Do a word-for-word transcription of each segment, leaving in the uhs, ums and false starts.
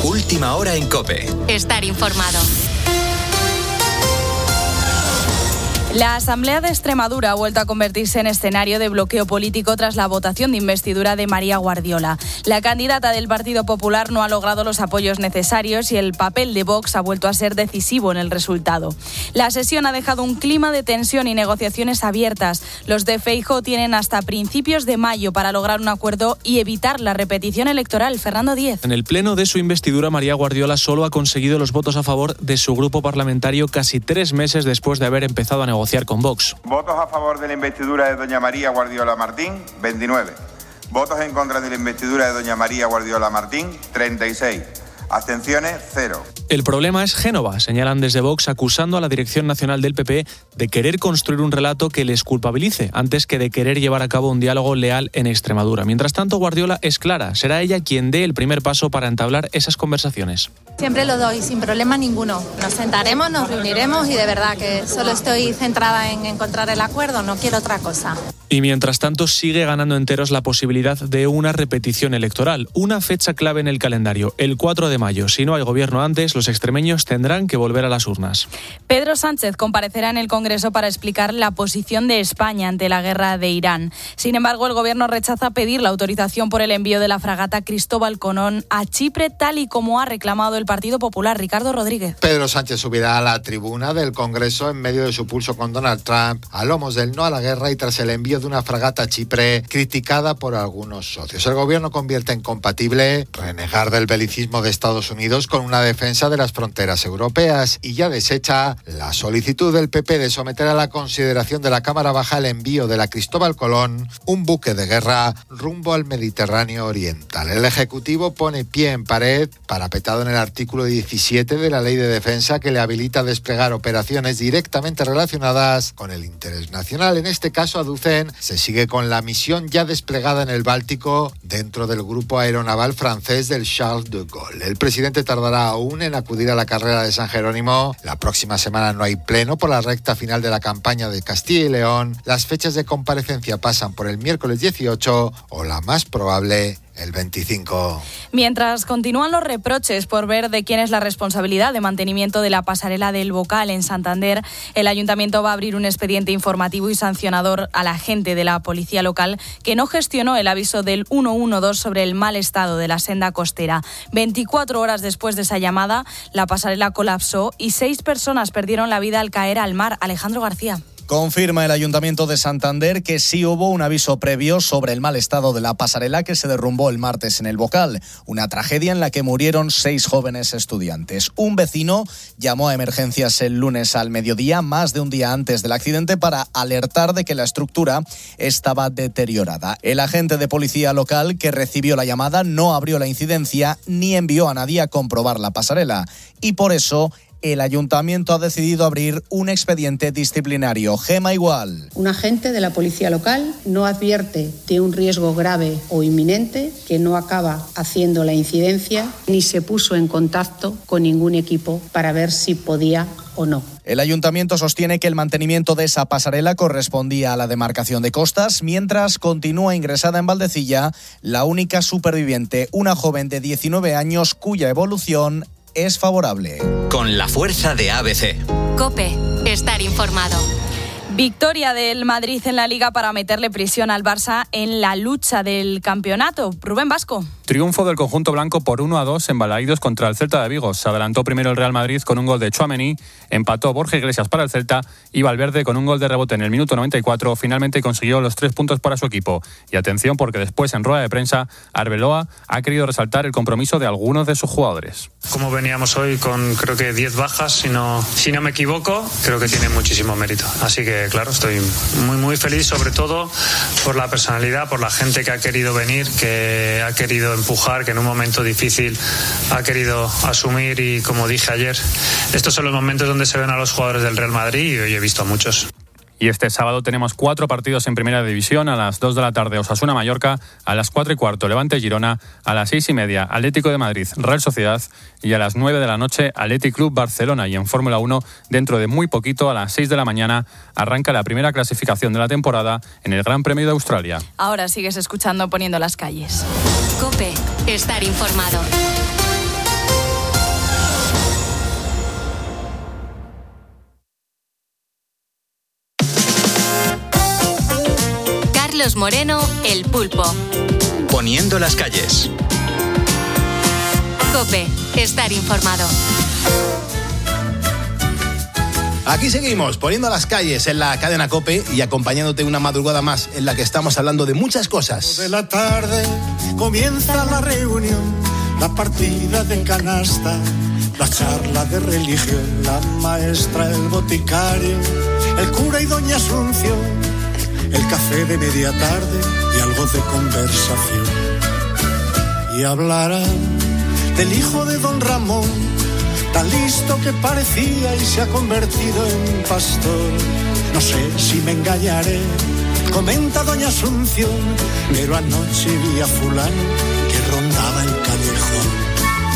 Última hora en COPE. Estar informado. La Asamblea de Extremadura ha vuelto a convertirse en escenario de bloqueo político tras la votación de investidura de María Guardiola. La candidata del Partido Popular no ha logrado los apoyos necesarios y el papel de Vox ha vuelto a ser decisivo en el resultado. La sesión ha dejado un clima de tensión y negociaciones abiertas. Los de Feijóo tienen hasta principios de mayo para lograr un acuerdo y evitar la repetición electoral. Fernando Díez. En el pleno de su investidura, María Guardiola solo ha conseguido los votos a favor de su grupo parlamentario casi tres meses después de haber empezado a negociar con Vox. Votos a favor de la investidura de doña María Guardiola Martín, veintinueve. Votos en contra de la investidura de doña María Guardiola Martín, treinta y seis. Abstenciones, cero. El problema es Génova, señalan desde Vox, acusando a la Dirección Nacional del P P de querer construir un relato que les culpabilice, antes que de querer llevar a cabo un diálogo leal en Extremadura. Mientras tanto, Guardiola es clara, será ella quien dé el primer paso para entablar esas conversaciones. Siempre lo doy, sin problema ninguno. Nos sentaremos, nos reuniremos y de verdad que solo estoy centrada en encontrar el acuerdo, no quiero otra cosa. Y mientras tanto sigue ganando enteros la posibilidad de una repetición electoral, una fecha clave en el calendario, el cuatro de mayo. Si no hay gobierno antes, los extremeños tendrán que volver a las urnas. Pedro Sánchez comparecerá en el Congreso para explicar la posición de España ante la guerra de Irán. Sin embargo, el gobierno rechaza pedir la autorización por el envío de la fragata Cristóbal Colón a Chipre, tal y como ha reclamado el Partido Popular. Ricardo Rodríguez. Pedro Sánchez subirá a la tribuna del Congreso en medio de su pulso con Donald Trump, a lomos del no a la guerra y tras el envío de una fragata a Chipre, criticada por algunos socios. El gobierno convierte en compatible renegar del belicismo de Estados Unidos con una defensa de las fronteras europeas y ya desecha la solicitud del P P de someter a la consideración de la Cámara Baja el envío de la Cristóbal Colón, un buque de guerra rumbo al Mediterráneo Oriental. El Ejecutivo pone pie en pared, parapetado en el artículo diecisiete de la Ley de Defensa que le habilita a desplegar operaciones directamente relacionadas con el interés nacional. En este caso, aducen, se sigue con la misión ya desplegada en el Báltico dentro del grupo aeronaval francés del Charles de Gaulle. El presidente tardará aún en acudir a la carrera de San Jerónimo. La próxima semana no hay pleno por la recta final de la campaña de Castilla y León. Las fechas de comparecencia pasan por el miércoles dieciocho o la más probable, el veinticinco. Mientras continúan los reproches por ver de quién es la responsabilidad de mantenimiento de la pasarela del Bocal en Santander, el Ayuntamiento va a abrir un expediente informativo y sancionador a la gente de la policía local que no gestionó el aviso del ciento doce sobre el mal estado de la senda costera. veinticuatro horas después de esa llamada, la pasarela colapsó y seis personas perdieron la vida al caer al mar. Alejandro García. Confirma el Ayuntamiento de Santander que sí hubo un aviso previo sobre el mal estado de la pasarela que se derrumbó el martes en el Bocal, una tragedia en la que murieron seis jóvenes estudiantes. Un vecino llamó a emergencias el lunes al mediodía, más de un día antes del accidente, para alertar de que la estructura estaba deteriorada. El agente de policía local que recibió la llamada no abrió la incidencia ni envió a nadie a comprobar la pasarela y por eso el Ayuntamiento ha decidido abrir un expediente disciplinario. Gema Igual. Un agente de la policía local no advierte de un riesgo grave o inminente, que no acaba haciendo la incidencia, ni se puso en contacto con ningún equipo para ver si podía o no. El Ayuntamiento sostiene que el mantenimiento de esa pasarela correspondía a la demarcación de costas, mientras continúa ingresada en Valdecilla la única superviviente, una joven de diecinueve años cuya evolución es favorable. Con la fuerza de A B C. COPE. Estar informado. Victoria del Madrid en la Liga para meterle presión al Barça en la lucha del campeonato. Rubén Vasco. Triunfo del conjunto blanco por uno a dos en Balaídos contra el Celta de Vigo. Se adelantó primero el Real Madrid con un gol de Tchouaméni, empató Borja Iglesias para el Celta y Valverde con un gol de rebote en el minuto noventa y cuatro finalmente consiguió los tres puntos para su equipo. Y atención porque después en rueda de prensa Arbeloa ha querido resaltar el compromiso de algunos de sus jugadores. Como veníamos hoy con creo que diez bajas, si no, si no me equivoco, creo que tiene muchísimo mérito. Así que claro, estoy muy muy feliz, sobre todo por la personalidad, por la gente que ha querido venir, que ha querido empujar, que en un momento difícil ha querido asumir y como dije ayer, estos son los momentos donde se ven a los jugadores del Real Madrid y hoy he visto a muchos. Y este sábado tenemos cuatro partidos en Primera División. A las dos de la tarde Osasuna-Mallorca, a las cuatro y cuarto Levante-Girona, a las seis y media Atlético de Madrid-Real Sociedad y a las nueve de la noche Athletic Club Barcelona. Y en Fórmula uno, dentro de muy poquito, a las seis de la mañana, arranca la primera clasificación de la temporada en el Gran Premio de Australia. Ahora sigues escuchando Poniendo las calles. COPE. Estar informado. Carlos Moreno, El Pulpo. Poniendo las calles. COPE, estar informado. Aquí seguimos, poniendo las calles en la cadena COPE y acompañándote una madrugada más en la que estamos hablando de muchas cosas. De la tarde comienza la reunión, la partida de canasta, la charla de religión, la maestra, el boticario, el cura y doña Asunción, el café de media tarde y algo de conversación. Y hablarán del hijo de don Ramón, tan listo que parecía y se ha convertido en pastor. No sé si me engañaré, comenta doña Asunción, pero anoche vi a fulano que rondaba el callejón.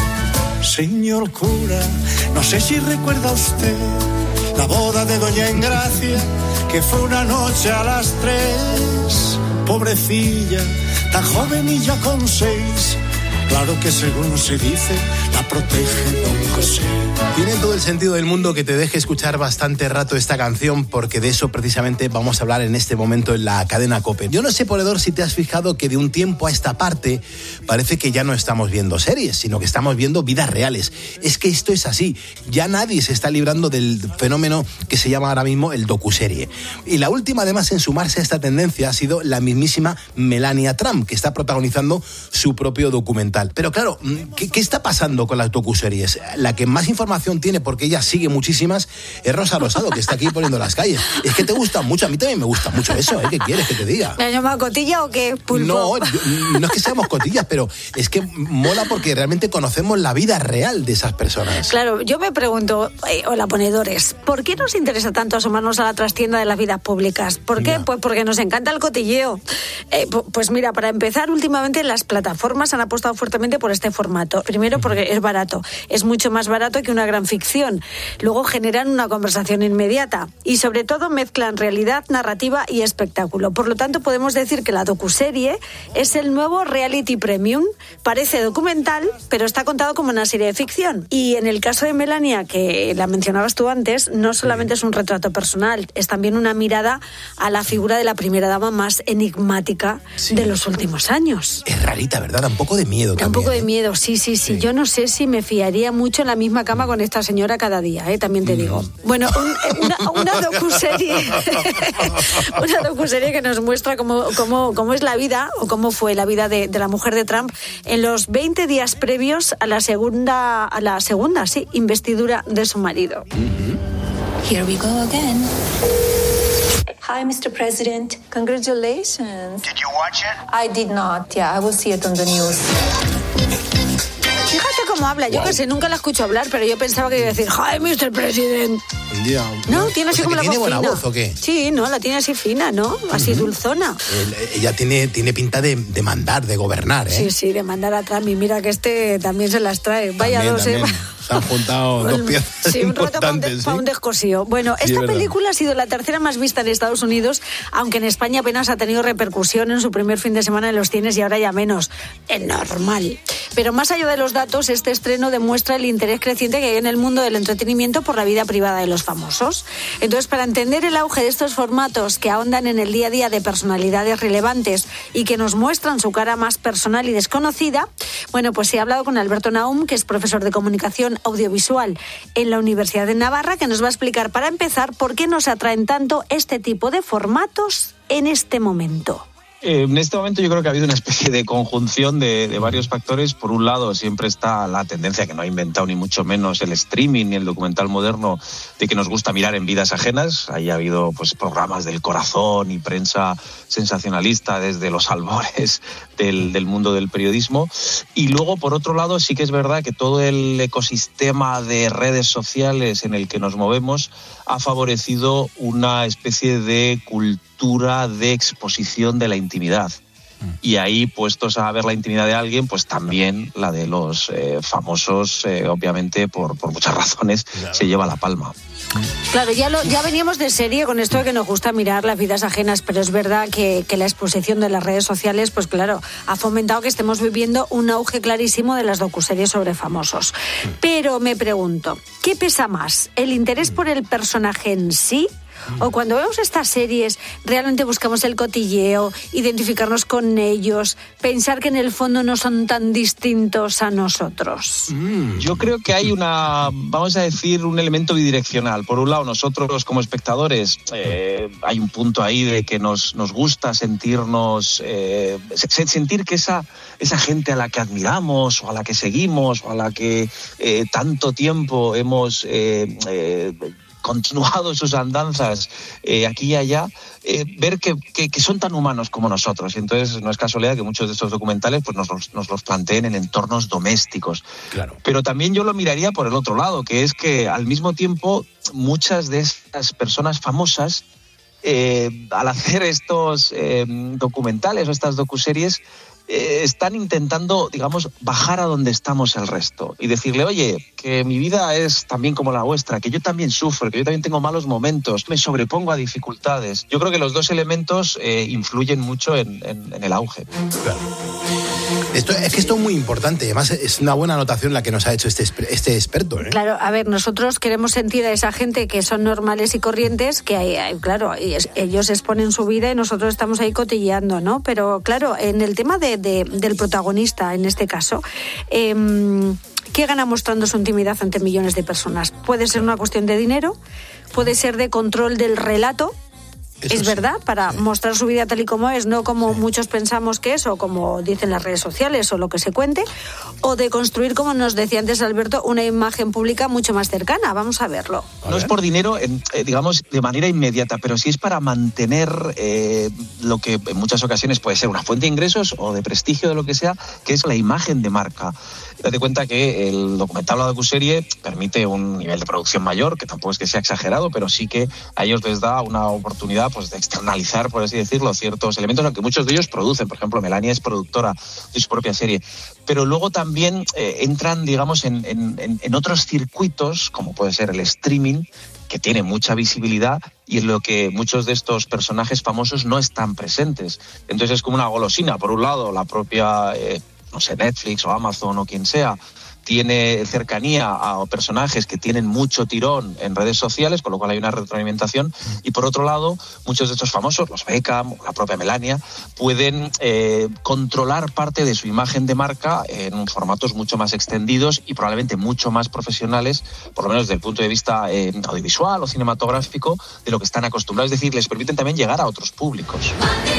Señor cura, no sé si recuerda usted la boda de doña Engracia, que fue una noche a las tres. Pobrecilla, tan joven y ya con seis. Claro que según se dice, la protege don José. Tiene todo el sentido del mundo que te deje escuchar bastante rato esta canción, porque de eso precisamente vamos a hablar en este momento en la cadena COPE. Yo no sé, ponedor, si te has fijado que de un tiempo a esta parte parece que ya no estamos viendo series, sino que estamos viendo vidas reales. Es que esto es así. Ya nadie se está librando del fenómeno que se llama ahora mismo el docuserie. Y la última, además, en sumarse a esta tendencia ha sido la mismísima Melania Trump, que está protagonizando su propio documental. Pero claro, ¿qué, qué está pasando con las docuseries? La que más información tiene, porque ella sigue muchísimas, es Rosa Rosado, que está aquí poniendo las calles. Es que te gusta mucho, a mí también me gusta mucho eso, ¿eh? ¿Qué quieres que te diga? ¿Me has llamado cotilla o qué, Pulpo? No, yo, no es que seamos cotillas, pero es que mola porque realmente conocemos la vida real de esas personas. Claro, yo me pregunto, eh, hola ponedores, ¿por qué nos interesa tanto asomarnos a la trastienda de las vidas públicas? ¿Por qué? No. Pues porque nos encanta el cotilleo. Eh, pues mira, para empezar, últimamente las plataformas han apostado fuertemente por este formato. Primero porque es barato, es mucho más barato que una gran ficción. Luego generan una conversación inmediata y sobre todo mezclan realidad, narrativa y espectáculo. Por lo tanto, podemos decir que la docuserie es el nuevo reality premium. Parece documental, pero está contado como una serie de ficción. Y en el caso de Melania, que la mencionabas tú antes, no solamente es un retrato personal, es también una mirada a la figura de la primera dama más enigmática sí. de los últimos años. Es rarita, ¿verdad? Da un poco de miedo. Da un poco de miedo, sí, sí, sí, sí. Yo no sé si me fiaría mucho en la misma cama con esta señora cada día, ¿eh? También te digo. Bueno, un, una, una docuserie, una docuserie que nos muestra cómo, cómo, cómo es la vida, o cómo fue la vida de, de la mujer de Trump en los veinte días previos a la segunda, a la segunda, sí, investidura de su marido. Mm-hmm. Here we go again. Hi, mister President. Congratulations. Did you watch it? I did not. Yeah, I will see it on the news. Fíjate cómo habla. Yo wow. que sé, nunca la escucho hablar, pero yo pensaba que iba a decir, hi, mister President. Yeah. No, tiene así o sea, como la ¿tiene voz buena fina. voz o qué? Sí, no, la tiene así fina, ¿no? Así uh-huh. dulzona. El, ella tiene, tiene pinta de, de mandar, de gobernar, ¿eh? Sí, sí, de mandar a Trump. Y mira que este también se las trae. Vaya también, dos, también. ¿eh? Se han juntado dos piezas sí, un rato para un, de, ¿sí? pa un descosío. Bueno, sí, esta película ha sido la tercera más vista en Estados Unidos, aunque en España apenas ha tenido repercusión en su primer fin de semana en los cines y ahora ya menos. Es normal. Pero más allá de los datos, este estreno demuestra el interés creciente que hay en el mundo del entretenimiento por la vida privada de los famosos. Entonces, para entender el auge de estos formatos que ahondan en el día a día de personalidades relevantes y que nos muestran su cara más personal y desconocida, bueno, pues he hablado con Alberto Naum, que es profesor de comunicación audiovisual en la Universidad de Navarra, que nos va a explicar, para empezar, por qué nos atraen tanto este tipo de formatos en este momento. Eh, en este momento yo creo que ha habido una especie de conjunción de, de varios factores. Por un lado, siempre está la tendencia, que no ha inventado ni mucho menos el streaming ni el documental moderno, de que nos gusta mirar en vidas ajenas. Ahí ha habido pues programas del corazón y prensa sensacionalista desde los albores del, del mundo del periodismo. Y luego, por otro lado, sí que es verdad que todo el ecosistema de redes sociales en el que nos movemos ha favorecido una especie de cultura de exposición de la intimidad. Y ahí, puestos a ver la intimidad de alguien, pues también la de los eh, famosos, eh, obviamente, por, por muchas razones, claro, se lleva la palma. Claro, ya, lo, ya veníamos de serie con esto de que nos gusta mirar las vidas ajenas, pero es verdad que, que la exposición de las redes sociales, pues claro, ha fomentado que estemos viviendo un auge clarísimo de las docuseries sobre famosos. Pero me pregunto, ¿qué pesa más? ¿El interés por el personaje en sí O cuando vemos estas series, realmente buscamos el cotilleo, identificarnos con ellos, pensar que en el fondo no son tan distintos a nosotros. Mm. Yo creo que hay una, vamos a decir, un elemento bidireccional. Por un lado, nosotros como espectadores, eh, hay un punto ahí de que nos, nos gusta sentirnos, eh, sentir que esa, esa gente a la que admiramos o a la que seguimos o a la que eh, tanto tiempo hemos eh, eh, continuado sus andanzas eh, aquí y allá, eh, ver que, que, que son tan humanos como nosotros. Y entonces no es casualidad que muchos de estos documentales pues, nos, nos los planteen en entornos domésticos. Claro. Pero también yo lo miraría por el otro lado, que es que al mismo tiempo muchas de estas personas famosas, eh, al hacer estos eh, documentales o estas docuseries, Eh, están intentando, digamos, bajar a donde estamos el resto y decirle, oye, que mi vida es también como la vuestra, que yo también sufro, que yo también tengo malos momentos, me sobrepongo a dificultades. Yo creo que los dos elementos eh, influyen mucho en, en, en el auge. Claro. Esto, es que esto es muy importante, además es una buena anotación la que nos ha hecho este, este experto. ¿eh? Claro, a ver, nosotros queremos sentir a esa gente que son normales y corrientes, que hay, hay, claro, ellos exponen su vida y nosotros estamos ahí cotilleando, ¿no? Pero claro, en el tema de, de, del protagonista, en este caso, eh, ¿qué gana mostrando su intimidad ante millones de personas? Puede ser una cuestión de dinero, puede ser de control del relato. Eso es sí. verdad, para sí. mostrar su vida tal y como es, no como sí. muchos pensamos que es, o como dicen las redes sociales, o lo que se cuente, o de construir, como nos decía antes Alberto, una imagen pública mucho más cercana. Vamos a verlo. No es por dinero, en, eh, digamos, de manera inmediata, pero sí es para mantener eh, lo que en muchas ocasiones puede ser una fuente de ingresos o de prestigio, de lo que sea, que es la imagen de marca. Date cuenta que el documental o la docuserie permite un nivel de producción mayor, que tampoco es que sea exagerado, pero sí que a ellos les da una oportunidad pues de externalizar, por así decirlo, ciertos elementos, aunque muchos de ellos producen. Por ejemplo, Melania es productora de su propia serie. Pero luego también eh, entran, digamos, en, en, en otros circuitos, como puede ser el streaming, que tiene mucha visibilidad y en lo que muchos de estos personajes famosos no están presentes. Entonces es como una golosina. Por un lado, la propia... Eh, no sé, Netflix o Amazon o quien sea, tiene cercanía a personajes que tienen mucho tirón en redes sociales, con lo cual hay una retroalimentación. Y por otro lado, muchos de estos famosos, los Beckham, la propia Melania, pueden eh, controlar parte de su imagen de marca en formatos mucho más extendidos y probablemente mucho más profesionales, por lo menos desde el punto de vista eh, audiovisual o cinematográfico, de lo que están acostumbrados. Es decir, les permiten también llegar a otros públicos.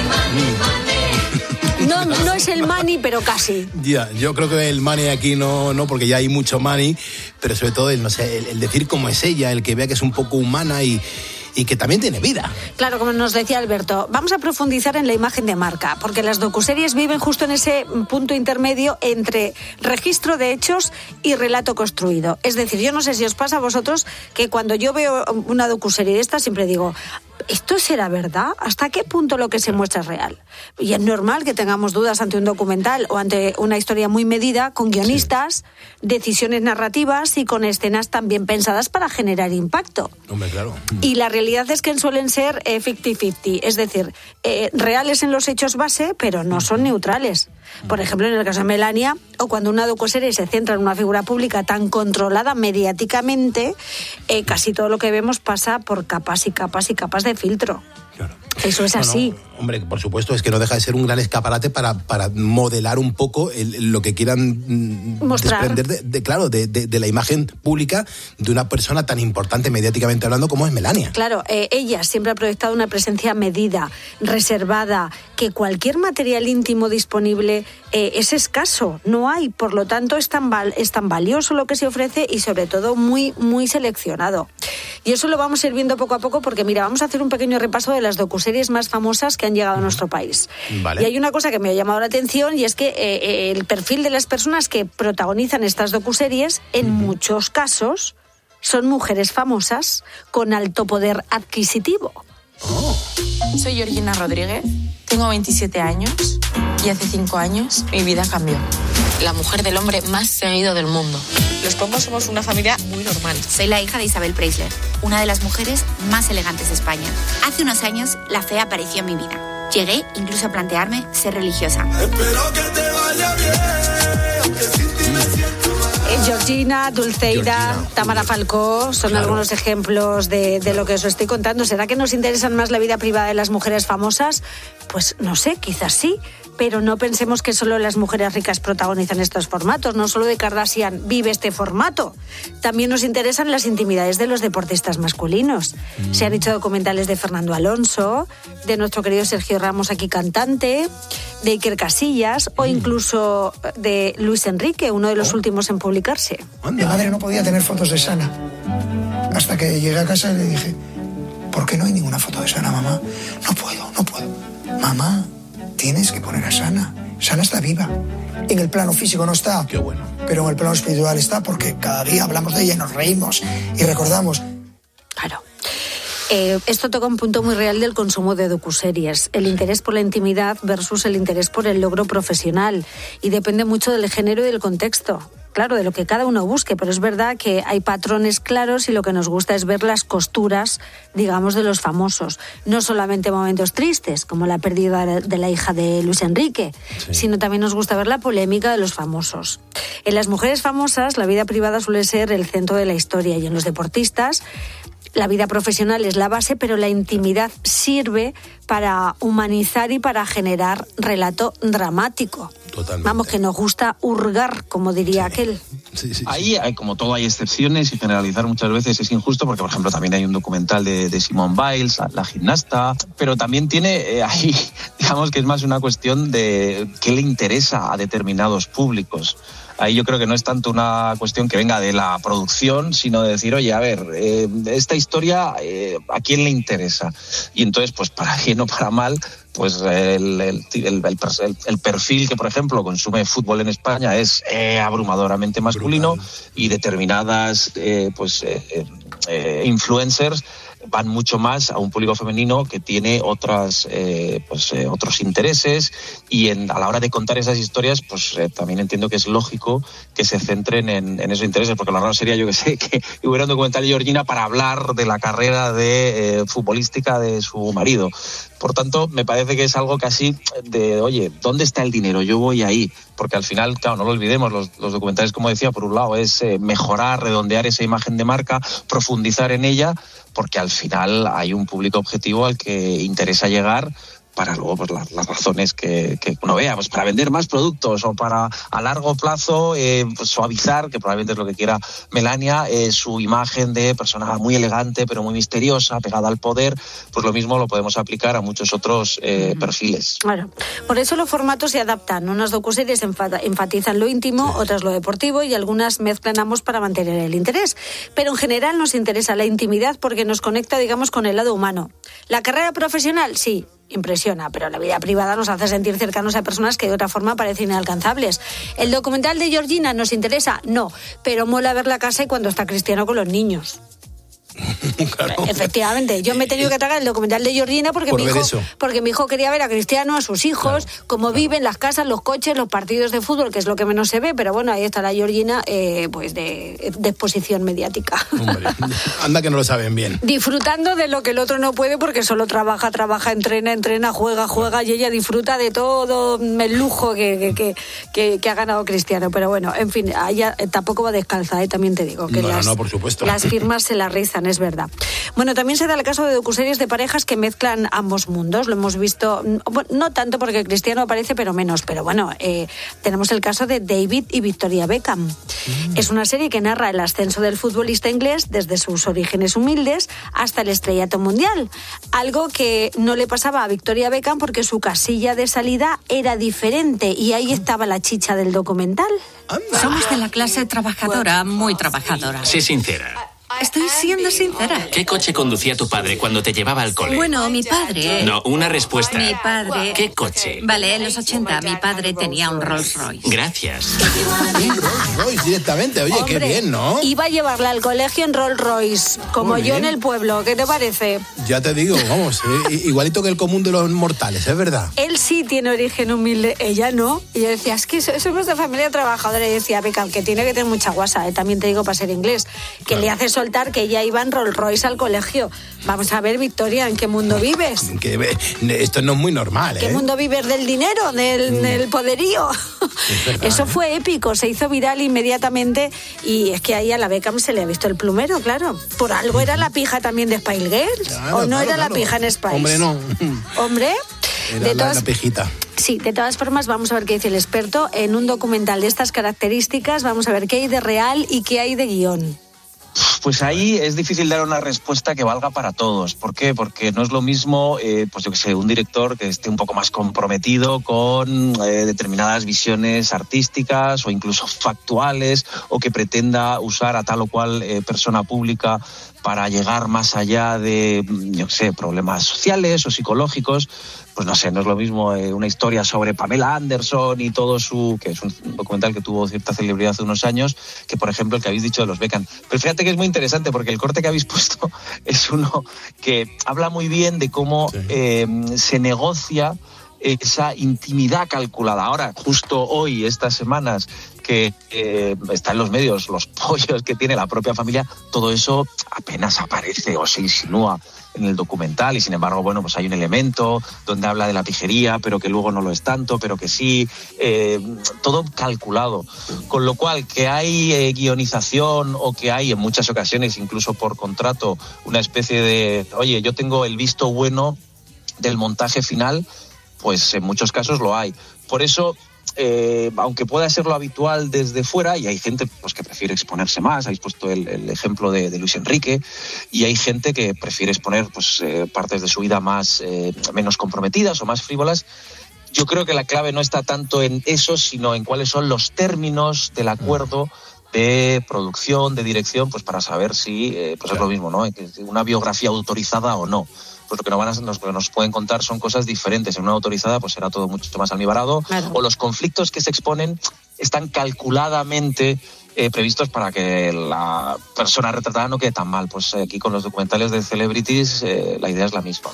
No, no es el money, pero casi. Ya, yo creo que el money aquí no, no, porque ya hay mucho money, pero sobre todo el, no sé, el, el decir cómo es ella, el que vea que es un poco humana y, y que también tiene vida. Claro, como nos decía Alberto, vamos a profundizar en la imagen de marca, porque las docuseries viven justo en ese punto intermedio entre registro de hechos y relato construido. Es decir, yo no sé si os pasa a vosotros que cuando yo veo una docuserie de esta siempre digo, ¿esto será verdad? ¿Hasta qué punto lo que se muestra es real? Y es normal que tengamos dudas ante un documental o ante una historia muy medida, con guionistas, sí. decisiones narrativas y con escenas también pensadas para generar impacto. Hombre, claro. Y la realidad es que suelen ser eh, cincuenta cincuenta, es decir, eh, reales en los hechos base, pero no son neutrales. Por ejemplo, en el caso de Melania, o cuando una docuserie se centra en una figura pública tan controlada mediáticamente, eh, casi todo lo que vemos pasa por capas y capas y capas de filtro. Claro. Eso es así. No, no, hombre, por supuesto, es que no deja de ser un gran escaparate para, para modelar un poco el, lo que quieran mostrar. Desprender de, de, claro, de, de, de la imagen pública de una persona tan importante mediáticamente hablando como es Melania. Claro, eh, ella siempre ha proyectado una presencia medida, reservada, que cualquier material íntimo disponible eh, es escaso, no hay, por lo tanto es tan, val, es tan valioso lo que se ofrece y sobre todo muy, muy seleccionado. Y eso lo vamos a ir viendo poco a poco porque, mira, vamos a hacer un pequeño repaso de las docuseries más famosas que han llegado a nuestro país. Vale. Y hay una cosa que me ha llamado la atención y es que eh, el perfil de las personas que protagonizan estas docuseries, en uh-huh. muchos casos, son mujeres famosas con alto poder adquisitivo. Oh. Soy Georgina Rodríguez, tengo veintisiete años y hace cinco años mi vida cambió. La mujer del hombre más seguido del mundo. Los Pombos somos una familia muy normal. Soy la hija de Isabel Preisler, una de las mujeres más elegantes de España. Hace unos años la fe apareció en mi vida. Llegué incluso a plantearme ser religiosa. Espero que te vaya bien, que sin ti me siento mal. Georgina, Dulceida, Georgina, Tamara Falcó son claro. algunos ejemplos de, de lo que os estoy contando. ¿Será que nos interesan más la vida privada de las mujeres famosas? Pues no sé, quizás sí. Pero no pensemos que solo las mujeres ricas protagonizan estos formatos. No solo de Kardashian vive este formato. También nos interesan las intimidades de los deportistas masculinos. Mm. Se han hecho documentales de Fernando Alonso, de nuestro querido Sergio Ramos, aquí cantante, de Iker Casillas mm. o incluso de Luis Enrique, uno de los oh. últimos en publicarse. Mi madre no podía tener fotos de Sana. Hasta que llegué a casa y le dije, ¿por qué no hay ninguna foto de Sana, mamá? No puedo, no puedo. Mamá, tienes que poner a Sana. Sana está viva. En el plano físico no está. Qué bueno. Pero en el plano espiritual está, porque cada día hablamos de ella y nos reímos y recordamos. Claro. Eh, esto toca un punto muy real del consumo de docuseries. El interés por la intimidad versus el interés por el logro profesional. Y depende mucho del género y del contexto. Claro, de lo que cada uno busque, pero es verdad que hay patrones claros y lo que nos gusta es ver las costuras, digamos, de los famosos. No solamente momentos tristes, como la pérdida de la hija de Luis Enrique, sí. sino también nos gusta ver la polémica de los famosos. En las mujeres famosas, la vida privada suele ser el centro de la historia, y en los deportistas, la vida profesional es la base, pero la intimidad sirve para humanizar y para generar relato dramático. Totalmente. Vamos, que nos gusta hurgar, como diría sí. aquel. Sí, sí, sí. Ahí, hay, como todo, hay excepciones y generalizar muchas veces es injusto, porque, por ejemplo, también hay un documental de, de Simone Biles, la gimnasta, pero también tiene eh, ahí, digamos que es más una cuestión de qué le interesa a determinados públicos. Ahí yo creo que no es tanto una cuestión que venga de la producción, sino de decir, oye, a ver, eh, esta historia, eh, ¿a quién le interesa? Y entonces, pues para bien o para mal, pues el, el, el, el, el perfil que, por ejemplo, consume fútbol en España es eh, abrumadoramente masculino. Brutal. Y determinadas eh, pues eh, eh, influencers van mucho más a un público femenino que tiene otras eh, pues eh, otros intereses, y en, a la hora de contar esas historias, pues eh, también entiendo que es lógico que se centren en, en esos intereses, porque lo raro sería, yo que sé, que hubiera un documental de Georgina para hablar de la carrera de eh, futbolística de su marido. Por tanto, me parece que es algo casi de, oye, ¿dónde está el dinero? Yo voy ahí. Porque al final, claro, no lo olvidemos, los, los documentales, como decía, por un lado es eh, mejorar, redondear esa imagen de marca, profundizar en ella, porque al final hay un público objetivo al que interesa llegar, para luego pues las, las razones que, que uno vea, pues para vender más productos o para a largo plazo eh, pues suavizar, que probablemente es lo que quiera Melania, eh, su imagen de persona muy elegante pero muy misteriosa, pegada al poder. Pues lo mismo lo podemos aplicar a muchos otros eh, perfiles. Claro, por eso los formatos se adaptan. Unas docuseries enfatizan lo íntimo, sí. otras lo deportivo, y algunas mezclan ambos para mantener el interés. Pero en general nos interesa la intimidad porque nos conecta, digamos, con el lado humano. La carrera profesional, sí, impresiona, pero la vida privada nos hace sentir cercanos a personas que de otra forma parecen inalcanzables. ¿El documental de Georgina nos interesa? No, pero mola ver la casa y cuando está Cristiano con los niños. Claro. Efectivamente, yo me he tenido que tragar el documental de Georgina porque, Por mi hijo, porque mi hijo quería ver a Cristiano, a sus hijos, claro. cómo viven, las casas, los coches, los partidos de fútbol, que es lo que menos se ve, pero bueno, ahí está la Georgina eh, pues de, de exposición mediática. Hombre, anda que no lo saben bien. Disfrutando de lo que el otro no puede porque solo trabaja, trabaja, entrena, entrena, juega, juega, y ella disfruta de todo el lujo que, que, que, que, que ha ganado Cristiano. Pero bueno, en fin, ella tampoco va descalza, ¿eh? También te digo que no, las, no, por supuesto. las firmas se la rizan, es verdad. Bueno, también se da el caso de docuseries de parejas que mezclan ambos mundos. Lo hemos visto, no tanto porque Cristiano aparece, pero menos. Pero bueno, eh, tenemos el caso de David y Victoria Beckham. Mm. Es una serie que narra el ascenso del futbolista inglés desde sus orígenes humildes hasta el estrellato mundial. Algo que no le pasaba a Victoria Beckham porque su casilla de salida era diferente, y ahí estaba la chicha del documental. Somos de la clase trabajadora, muy trabajadora. Sé sincera. Estoy siendo sincera. ¿Qué coche conducía tu padre cuando te llevaba al cole? Bueno, mi padre... No, una respuesta. Mi padre... ¿Qué coche? Vale, en los ochenta mi padre tenía un Rolls Royce. Gracias. Rolls Royce directamente, oye, Hombre, qué bien, ¿no? Iba a llevarla al colegio en Rolls Royce, como Muy yo bien. En el pueblo. ¿Qué te parece? Ya te digo, vamos, eh, igualito que el común de los mortales, es verdad. Él sí tiene origen humilde, ella no. Y yo decía, es que somos de familia trabajadora. Y decía, Beckham, que tiene que tener mucha guasa, eh, también te digo, para ser inglés, que claro. le hace soltar que ella iba en Rolls Royce al colegio. Vamos a ver, Victoria, ¿en qué mundo vives? Que esto no es muy normal, ¿eh? ¿Qué mundo vives del dinero, del, mm. del poderío? Verdad, Eso fue épico, se hizo viral inmediatamente y es que ahí a la Beckham se le ha visto el plumero, claro. Por algo era la pija también de Spice Girls, claro, ¿o no claro, era claro. la pija en Spice? Hombre, no. Hombre, era de la, todas... la pijita. Sí, de todas formas vamos a ver qué dice el experto. En un documental de estas características vamos a ver qué hay de real y qué hay de guión. Pues ahí es difícil dar una respuesta que valga para todos. ¿Por qué? Porque no es lo mismo, eh, pues yo que sé, un director que esté un poco más comprometido con eh, determinadas visiones artísticas o incluso factuales, o que pretenda usar a tal o cual eh, persona pública para llegar más allá de, yo que sé, problemas sociales o psicológicos. Pues no sé, no es lo mismo eh, una historia sobre Pamela Anderson y todo su... que es un documental que tuvo cierta celebridad hace unos años, que por ejemplo el que habéis dicho de los Beckham. Pero fíjate que es muy interesante porque el corte que habéis puesto es uno que habla muy bien de cómo sí. eh, se negocia esa intimidad calculada. Ahora, justo hoy, estas semanas, que eh, está en los medios, los pollos que tiene la propia familia, todo eso apenas aparece o se insinúa en el documental y sin embargo, bueno, pues hay un elemento donde habla de la pijería, pero que luego no lo es tanto, pero que sí, eh, todo calculado. Con lo cual, que hay eh, guionización o que hay en muchas ocasiones, incluso por contrato, una especie de, oye, yo tengo el visto bueno del montaje final, pues en muchos casos lo hay. Por eso, eh, aunque pueda ser lo habitual desde fuera, y hay gente pues, que prefiere exponerse más, habéis puesto el, el ejemplo de, de Luis Enrique, y hay gente que prefiere exponer pues, eh, partes de su vida más eh, menos comprometidas o más frívolas. Yo creo que la clave no está tanto en eso, sino en cuáles son los términos del acuerdo de producción, de dirección, pues para saber si eh, pues claro. es lo mismo, ¿no? Una biografía autorizada o no. Pues lo que nos, van a, nos, lo que nos pueden contar son cosas diferentes. En una autorizada pues será todo mucho más almibarado, claro. o los conflictos que se exponen están calculadamente eh, previstos para que la persona retratada no quede tan mal. Pues eh, aquí con los documentales de celebrities eh, la idea es la misma.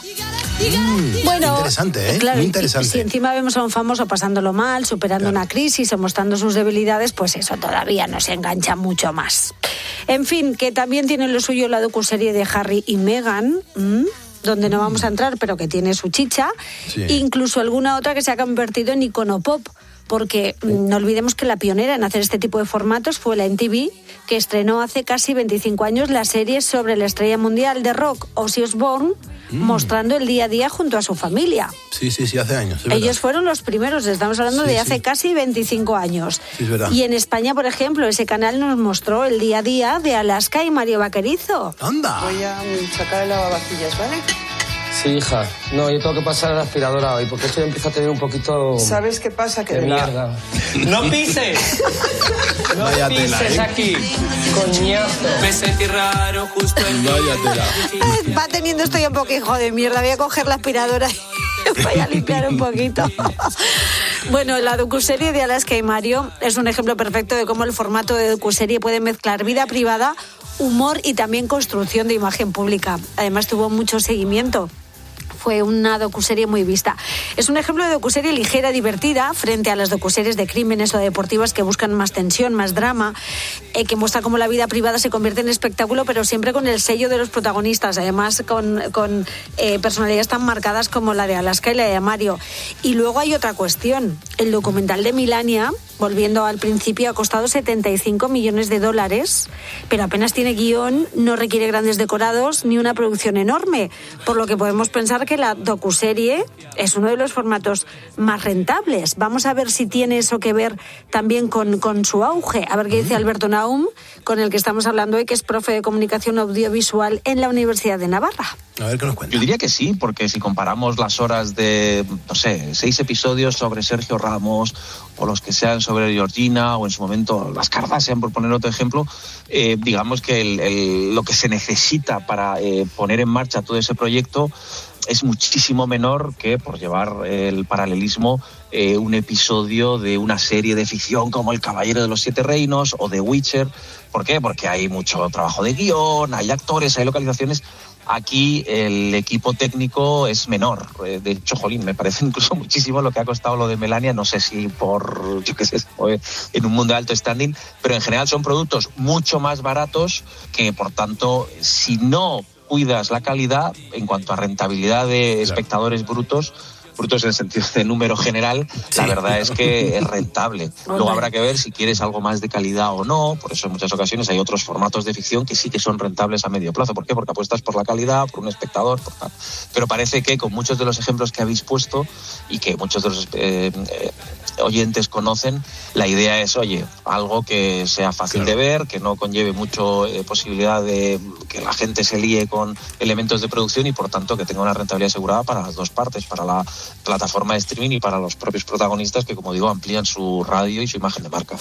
Mm, bueno, interesante, ¿eh? Claro, Muy interesante. Y, si encima vemos a un famoso pasándolo mal, superando claro. una crisis o mostrando sus debilidades, pues eso todavía nos engancha mucho más. En fin, que también tiene lo suyo la docuserie de Harry y Meghan, ¿m? donde no vamos a entrar, pero que tiene su chicha, sí. incluso alguna otra que se ha convertido en icono pop, porque no olvidemos que la pionera en hacer este tipo de formatos fue la M T V, que estrenó hace casi veinticinco años la serie sobre la estrella mundial de rock, Ozzy Osbourne, mm. mostrando el día a día junto a su familia. Sí, sí, sí, hace años. Ellos verdad. fueron los primeros, estamos hablando sí, de hace sí. casi veinticinco años. Sí, es verdad. Y en España, por ejemplo, ese canal nos mostró el día a día de Alaska y Mario Vaquerizo. ¡Anda! Voy a sacar el lavavajillas, ¿vale? Sí, hija. No, yo tengo que pasar a la aspiradora hoy, porque esto ya empieza a tener un poquito... ¿Sabes qué pasa? Que de mierda. ¡No pises! ¡No Vaya pises tela, ¿eh? aquí! ¡Coñazo! Me sentí raro justo en... Vaya tela. Va teniendo esto ya un poco hijo de mierda. Voy a coger la aspiradora y voy a limpiar un poquito. Bueno, la docuserie de Alaska y Mario es un ejemplo perfecto de cómo el formato de docuserie puede mezclar vida privada, humor y también construcción de imagen pública. Además tuvo mucho seguimiento. Fue una docuserie muy vista. Es un ejemplo de docuserie ligera, divertida, frente a las docuseries de crímenes o deportivas que buscan más tensión, más drama, eh, que muestra cómo la vida privada se convierte en espectáculo, pero siempre con el sello de los protagonistas, además con, con eh, personalidades tan marcadas como la de Alaska y la de Mario. Y luego hay otra cuestión. El documental de Milania, volviendo al principio, ha costado setenta y cinco millones de dólares, pero apenas tiene guión, no requiere grandes decorados ni una producción enorme, por lo que podemos pensar que la docuserie es uno de los formatos más rentables. Vamos a ver si tiene eso que ver también con, con su auge. A ver qué dice Alberto Naum, con el que estamos hablando hoy, que es profe de comunicación audiovisual en la Universidad de Navarra. A ver qué nos cuenta. Yo diría que sí, porque si comparamos las horas de, no sé, seis episodios sobre Sergio Ramos o los que sean sobre Georgina o en su momento las Kardashian, por poner otro ejemplo, eh, digamos que el, el, lo que se necesita para eh, poner en marcha todo ese proyecto es muchísimo menor que, por llevar el paralelismo, eh, un episodio de una serie de ficción como El Caballero de los Siete Reinos o The Witcher. ¿Por qué? Porque hay mucho trabajo de guión, hay actores, hay localizaciones. Aquí el equipo técnico es menor. De hecho, jolín, me parece incluso muchísimo lo que ha costado lo de Melania. No sé si por, yo qué sé, en un mundo de alto standing, pero en general son productos mucho más baratos que, por tanto, si no cuidas la calidad en cuanto a rentabilidad de espectadores brutos, brutos en el sentido de número general, sí. La verdad es que es rentable. Luego habrá que ver si quieres algo más de calidad o no. Por eso en muchas ocasiones hay otros formatos de ficción que sí que son rentables a medio plazo. ¿Por qué? Porque apuestas por la calidad, por un espectador, por tal. Pero parece que con muchos de los ejemplos que habéis puesto y que muchos de los eh, eh, oyentes conocen, la idea es, oye, algo que sea fácil claro. de ver, que no conlleve mucho eh, posibilidad de que la gente se líe con elementos de producción y por tanto que tenga una rentabilidad asegurada para las dos partes, para la plataforma de streaming y para los propios protagonistas que, como digo, amplían su radio y su imagen de marca.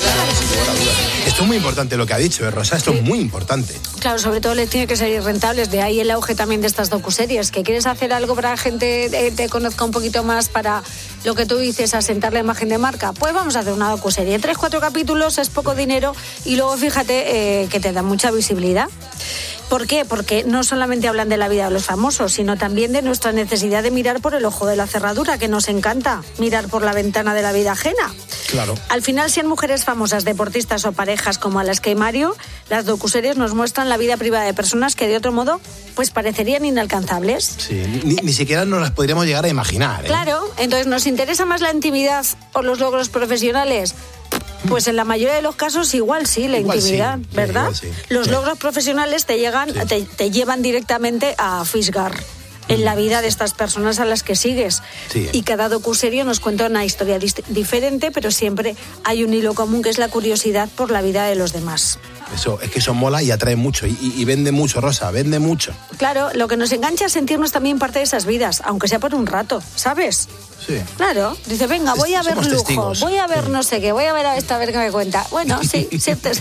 Esto es muy importante lo que ha dicho, ¿eh, Rosa? Esto sí. es muy importante. Claro, sobre todo les tiene que ser rentables, de ahí el auge también de estas docuseries, que quieres hacer algo para que la gente te, te conozca un poquito más, para lo que tú dices, asentar la imagen de marca. Pues vamos a hacer una docuserie, tres, cuatro capítulos, es poco dinero y luego fíjate eh, que te da mucha visibilidad. ¿Por qué? Porque no solamente hablan de la vida de los famosos, sino también de nuestra necesidad de mirar por el ojo de la cerradura, que nos encanta mirar por la ventana de la vida ajena. Claro. Al final, sean mujeres famosas, deportistas o parejas como Alaska y Mario, las docuseries nos muestran la vida privada de personas que de otro modo pues parecerían inalcanzables. Sí, ni, ni siquiera nos las podríamos llegar a imaginar, ¿eh? Claro, entonces nos interesa más la intimidad o los logros profesionales. Pues en la mayoría de los casos igual sí, la igual intimidad, sí, ¿verdad? Sí, los sí. logros profesionales te llegan, sí. te, te llevan directamente a fisgar en la vida de estas personas a las que sigues. Sí. Y cada docuserie nos cuenta una historia dist- diferente, pero siempre hay un hilo común que es la curiosidad por la vida de los demás. Eso, es que eso mola y atrae mucho y, y vende mucho, Rosa, vende mucho. Claro, lo que nos engancha es sentirnos también parte de esas vidas, aunque sea por un rato, ¿sabes? Sí. Claro, dice, venga, voy a ver Somos lujo, testigos. voy a ver sí. no sé qué, voy a ver a esta, a ver qué me cuenta. Bueno, sí, sí te...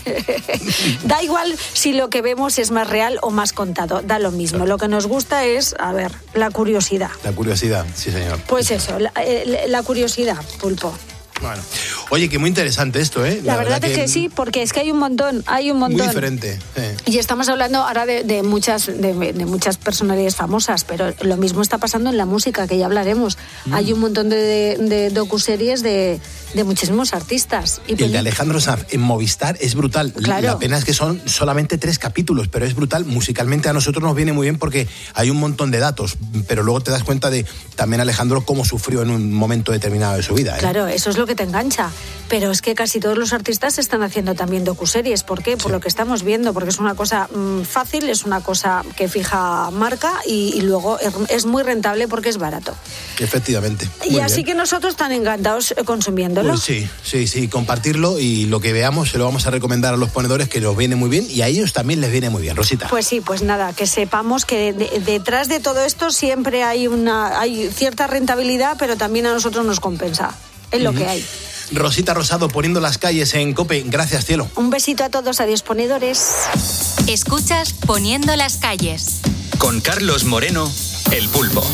da igual si lo que vemos es más real o más contado, da lo mismo. Claro. Lo que nos gusta es, a ver, la curiosidad. La curiosidad, sí, señor. Pues eso, la, la curiosidad, Pulpo. Bueno, oye, que muy interesante esto, ¿eh? La, la verdad, verdad es que, que sí, porque es que hay un montón, hay un montón. Muy diferente. Eh. Y estamos hablando ahora de, de muchas de, de muchas personalidades famosas, pero lo mismo está pasando en la música, que ya hablaremos. Mm. Hay un montón de, de, de docuseries de, de muchísimos artistas. Y el de Alejandro Sanz en Movistar es brutal. Claro. La pena es que son solamente tres capítulos, pero es brutal. Musicalmente a nosotros nos viene muy bien porque hay un montón de datos, pero luego te das cuenta de también Alejandro cómo sufrió en un momento determinado de su vida, ¿eh? Claro, eso es lo que te engancha, pero es que casi todos los artistas están haciendo también docuseries. ¿Por qué? Por sí. lo que estamos viendo, porque es una cosa mmm, fácil, es una cosa que fija marca y, y luego es, es muy rentable porque es barato. Efectivamente. Y así bien. Que nosotros están encantados consumiéndolo. Pues sí, sí, sí, compartirlo y lo que veamos se lo vamos a recomendar a los ponedores, que nos viene muy bien y a ellos también les viene muy bien, Rosita. Pues sí, pues nada, que sepamos que de, detrás de todo esto siempre hay una hay cierta rentabilidad, pero también a nosotros nos compensa. Es lo uh-huh. que hay. Rosita Rosado poniendo las calles en COPE. Gracias, cielo. Un besito a todos. Adiós, ponedores. Escuchas Poniendo las calles. Con Carlos Moreno, El Pulpo.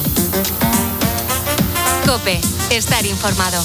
COPE. Estar informado.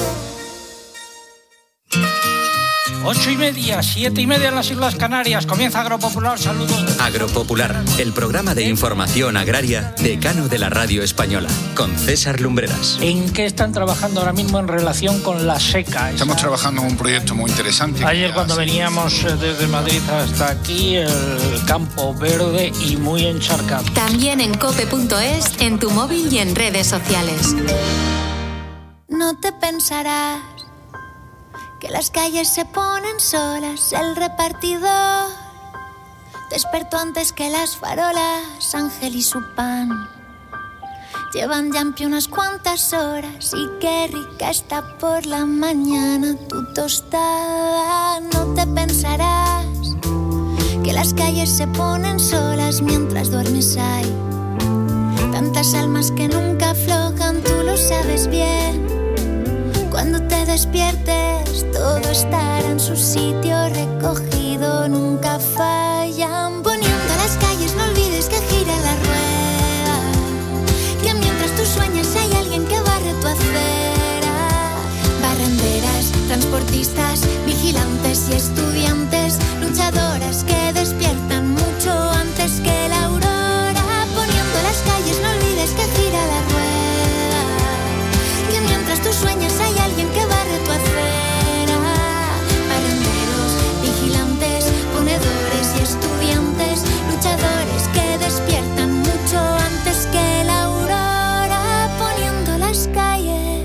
Ocho y media, siete y media en las Islas Canarias. Comienza Agropopular. Saludos. Agropopular, el programa de información agraria decano de la radio española, con César Lumbreras. ¿En qué están trabajando ahora mismo en relación con la seca? Estamos Esa... trabajando en un proyecto muy interesante. Ayer cuando veníamos desde Madrid hasta aquí, el campo verde y muy encharcado. También en cope punto es, en tu móvil y en redes sociales. No te pensarás que las calles se ponen solas, el repartidor despertó antes que las farolas, Ángel y su pan llevan ya en pie unas cuantas horas y qué rica está por la mañana tu tostada. No te pensarás que las calles se ponen solas mientras duermes hay tantas almas que nunca aflojan, tú lo sabes bien. Cuando te despiertes, todo estará en su sitio recogido, nunca fallan. Poniendo las calles, no olvides que gira la rueda, que artistas, vigilantes y estudiantes, luchadoras que despiertan mucho antes que la aurora, poniendo las calles, no olvides que gira la rueda, que mientras tú sueñas hay alguien que barre tu acera. Barrenderos, vigilantes, ponedores y estudiantes, luchadores que despiertan mucho antes que la aurora, poniendo las calles.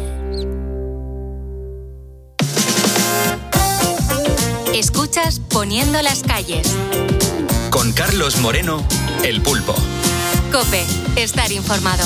Escuchas Poniendo las calles. Con Carlos Moreno, El Pulpo. COPE, estar informado.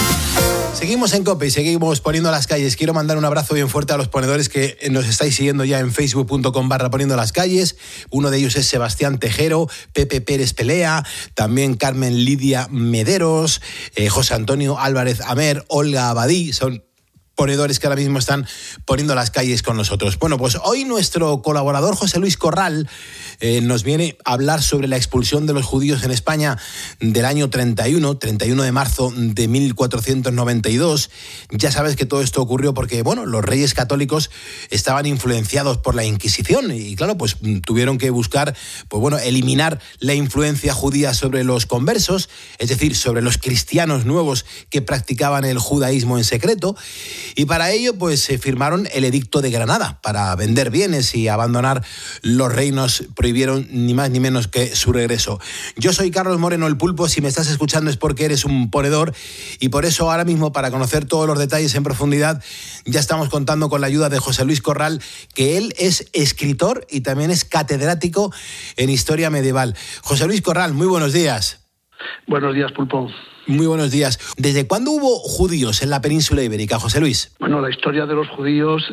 Seguimos en COPE y seguimos poniendo las calles. Quiero mandar un abrazo bien fuerte a los ponedores que nos estáis siguiendo ya en facebook punto com barra poniendo las calles. Uno de ellos es Sebastián Tejero, Pepe Pérez Pelea, también Carmen Lidia Mederos, eh, José Antonio Álvarez Amer, Olga Abadí. Son ponedores que ahora mismo están poniendo las calles con nosotros. Bueno, pues hoy nuestro colaborador José Luis Corral eh, nos viene a hablar sobre la expulsión de los judíos en España del año treinta y uno, treinta y uno de marzo de mil cuatrocientos noventa y dos. Ya sabes que todo esto ocurrió porque, bueno, los reyes católicos estaban influenciados por la Inquisición y, claro, pues tuvieron que buscar, pues bueno, eliminar la influencia judía sobre los conversos, es decir, sobre los cristianos nuevos que practicaban el judaísmo en secreto. Y para ello, pues se firmaron el Edicto de Granada para vender bienes y abandonar los reinos. Prohibieron ni más ni menos que su regreso. Yo soy Carlos Moreno, El Pulpo. Si me estás escuchando es porque eres un ponedor y por eso ahora mismo, para conocer todos los detalles en profundidad, ya estamos contando con la ayuda de José Luis Corral, que él es escritor y también es catedrático en Historia Medieval. José Luis Corral, muy buenos días. Buenos días, Pulpo. Muy buenos días. ¿Desde cuándo hubo judíos en la península ibérica, José Luis? Bueno, la historia de los judíos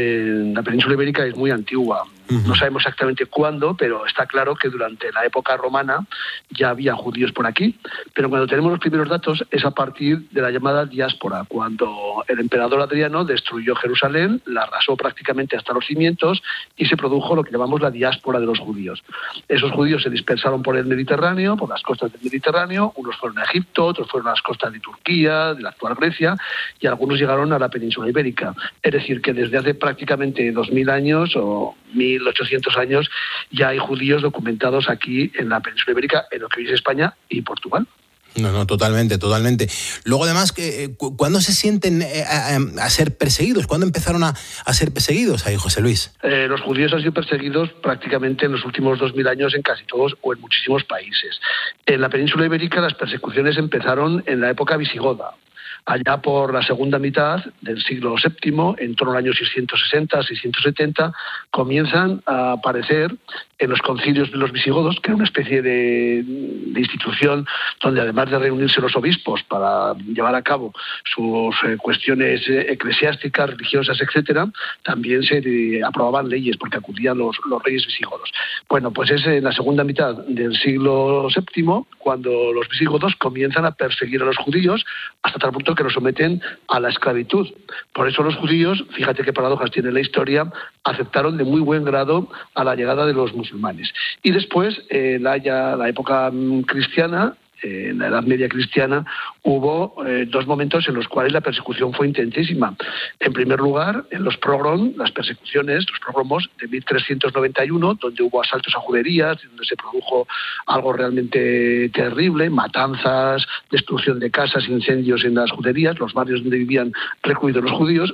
en la península ibérica es muy antigua. Uh-huh. No sabemos exactamente cuándo, pero está claro que durante la época romana ya había judíos por aquí. Pero cuando tenemos los primeros datos es a partir de la llamada diáspora, cuando el emperador Adriano destruyó Jerusalén, la arrasó prácticamente hasta los cimientos y se produjo lo que llamamos la diáspora de los judíos. Esos judíos se dispersaron por el Mediterráneo, por las costas del Mediterráneo, unos fueron a Egipto, otros fueron a las costas de Turquía, de la actual Grecia, y algunos llegaron a la península ibérica. Es decir, que desde hace prácticamente dos mil años o mil ochocientos años ya hay judíos documentados aquí en la península ibérica, en lo que hoy es España y Portugal. No, no, totalmente, totalmente. Luego, además, que ¿cuándo se sienten eh, a, a ser perseguidos? ¿Cuándo empezaron a, a ser perseguidos ahí, José Luis? Eh, los judíos han sido perseguidos prácticamente en los últimos dos mil años en casi todos o en muchísimos países. En la península ibérica las persecuciones empezaron en la época visigoda. Allá por la segunda mitad del siglo séptimo, en torno al año seiscientos sesenta, seiscientos setenta, comienzan a aparecer en los concilios de los visigodos, que era una especie de, de institución donde, además de reunirse los obispos para llevar a cabo sus eh, cuestiones eh, eclesiásticas, religiosas, etcétera, también se eh, aprobaban leyes porque acudían los, los reyes visigodos. Bueno, pues es en la segunda mitad del siglo séptimo cuando los visigodos comienzan a perseguir a los judíos hasta tal punto que los someten a la esclavitud. Por eso los judíos, fíjate qué paradojas tiene la historia, aceptaron de muy buen grado a la llegada de los musulmanes. Y después, en la, ya, la época cristiana, en la Edad Media cristiana, hubo eh, dos momentos en los cuales la persecución fue intensísima. En primer lugar, en los pogrom, las persecuciones, los pogromos de mil trescientos noventa y uno, donde hubo asaltos a juderías, donde se produjo algo realmente terrible, matanzas, destrucción de casas, incendios en las juderías, los barrios donde vivían recluidos los judíos.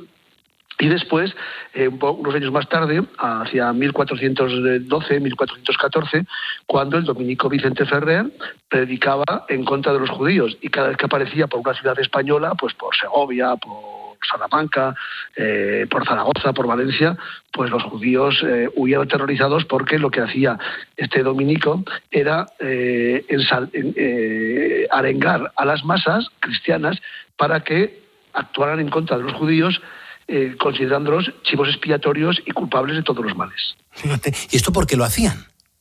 Y después, eh, unos años más tarde, hacia mil cuatrocientos doce, mil cuatrocientos catorce, cuando el dominico Vicente Ferrer predicaba en contra de los judíos. Y cada vez que aparecía por una ciudad española, pues por Segovia, por Salamanca, eh, por Zaragoza, por Valencia, pues los judíos eh, huían aterrorizados porque lo que hacía este dominico era eh, ensal, eh, arengar a las masas cristianas para que actuaran en contra de los judíos, Eh, considerándolos chivos expiatorios y culpables de todos los males. Fíjate, ¿y esto por qué lo hacían?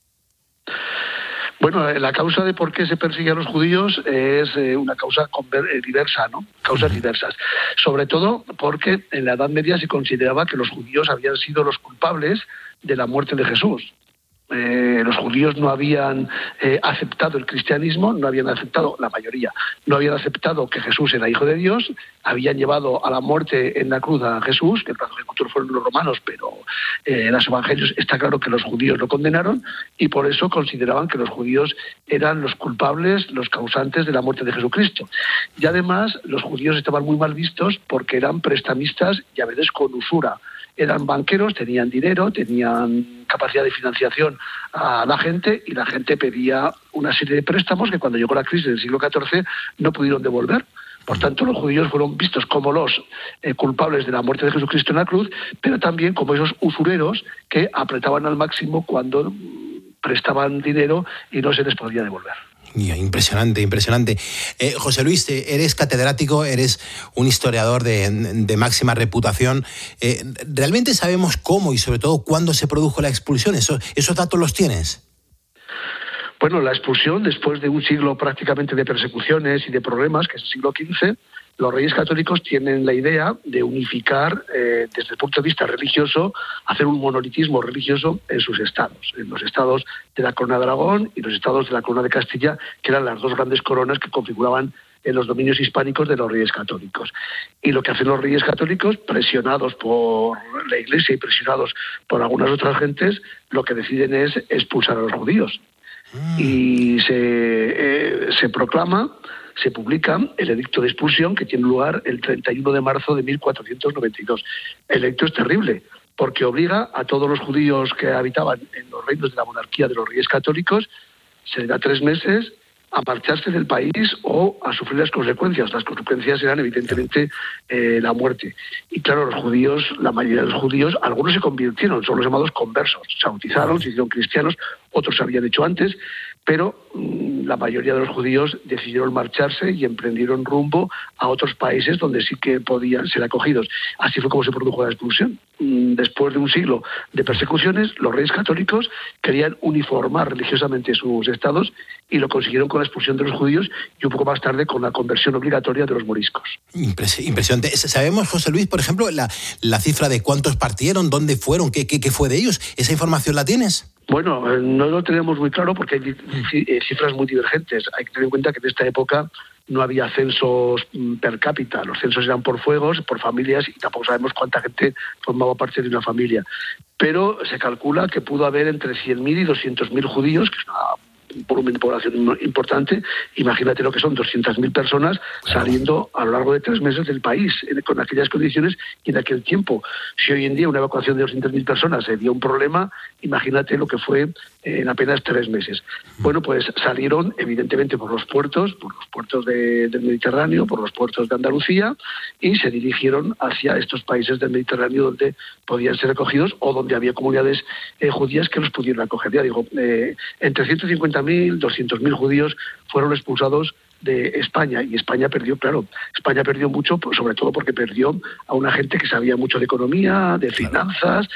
Bueno, la causa de por qué se persigue a los judíos es eh, una causa conver- eh, diversa, ¿no? Causas uh-huh. diversas. Sobre todo porque en la Edad Media se consideraba que los judíos habían sido los culpables de la muerte de Jesús. Eh, los judíos no habían eh, aceptado el cristianismo, no habían aceptado, la mayoría, no habían aceptado que Jesús era hijo de Dios, habían llevado a la muerte en la cruz a Jesús, que el brazo ejecutor fueron los romanos, pero eh, en los evangelios está claro que los judíos lo condenaron, y por eso consideraban que los judíos eran los culpables, los causantes de la muerte de Jesucristo. Y además los judíos estaban muy mal vistos porque eran prestamistas y a veces con usura. Eran banqueros, tenían dinero, tenían capacidad de financiación a la gente, y la gente pedía una serie de préstamos que cuando llegó la crisis del siglo catorce no pudieron devolver. Por tanto, los judíos fueron vistos como los eh, culpables de la muerte de Jesucristo en la cruz, pero también como esos usureros que apretaban al máximo cuando prestaban dinero y no se les podía devolver. Impresionante, impresionante. Eh, José Luis, eres catedrático, eres un historiador de, de máxima reputación. Eh, ¿Realmente sabemos cómo y sobre todo cuándo se produjo la expulsión? ¿Eso, ¿Esos datos los tienes? Bueno, la expulsión, después de un siglo prácticamente de persecuciones y de problemas, que es el siglo quince, los reyes católicos tienen la idea de unificar, eh, desde el punto de vista religioso, hacer un monolitismo religioso en sus estados, en los estados de la Corona de Aragón y los estados de la Corona de Castilla, que eran las dos grandes coronas que configuraban en los dominios hispánicos de los reyes católicos. Y lo que hacen los reyes católicos, presionados por la Iglesia y presionados por algunas otras gentes, lo que deciden es expulsar a los judíos. Mm. Y se, eh, se proclama... se publica el edicto de expulsión, que tiene lugar el treinta y uno de marzo de mil cuatrocientos noventa y dos. El edicto es terrible, porque obliga a todos los judíos que habitaban en los reinos de la monarquía de los reyes católicos, se les da tres meses a marcharse del país o a sufrir las consecuencias. Las consecuencias eran evidentemente eh, la muerte. Y claro, los judíos, la mayoría de los judíos, algunos se convirtieron, son los llamados conversos, se bautizaron, se hicieron cristianos, otros se habían hecho antes, pero mmm, la mayoría de los judíos decidieron marcharse y emprendieron rumbo a otros países donde sí que podían ser acogidos. Así fue como se produjo la expulsión. Mmm, después de un siglo de persecuciones, los reyes católicos querían uniformar religiosamente sus estados y lo consiguieron con la expulsión de los judíos y un poco más tarde con la conversión obligatoria de los moriscos. Impresionante. ¿Sabemos, José Luis, por ejemplo, la, la cifra de cuántos partieron, dónde fueron, qué, qué, qué fue de ellos? ¿Esa información la tienes? Bueno, no lo tenemos muy claro porque hay cifras muy divergentes. Hay que tener en cuenta que en esta época no había censos per cápita. Los censos eran por fuegos, por familias, y tampoco sabemos cuánta gente formaba parte de una familia. Pero se calcula que pudo haber entre cien mil y doscientos mil judíos, que es una un volumen de población importante. Imagínate lo que son doscientas mil personas saliendo a lo largo de tres meses del país, con aquellas condiciones y en aquel tiempo. Si hoy en día una evacuación de doscientas mil personas sería un problema, imagínate lo que fue en apenas tres meses. Bueno, pues salieron evidentemente por los puertos, por los puertos de, del Mediterráneo, por los puertos de Andalucía, y se dirigieron hacia estos países del Mediterráneo donde podían ser acogidos o donde había comunidades eh, judías que los pudieran acoger. Ya digo, eh, entre ciento cincuenta mil, doscientos mil judíos fueron expulsados de España, y España perdió, claro, España perdió mucho, sobre todo porque perdió a una gente que sabía mucho de economía, de finanzas,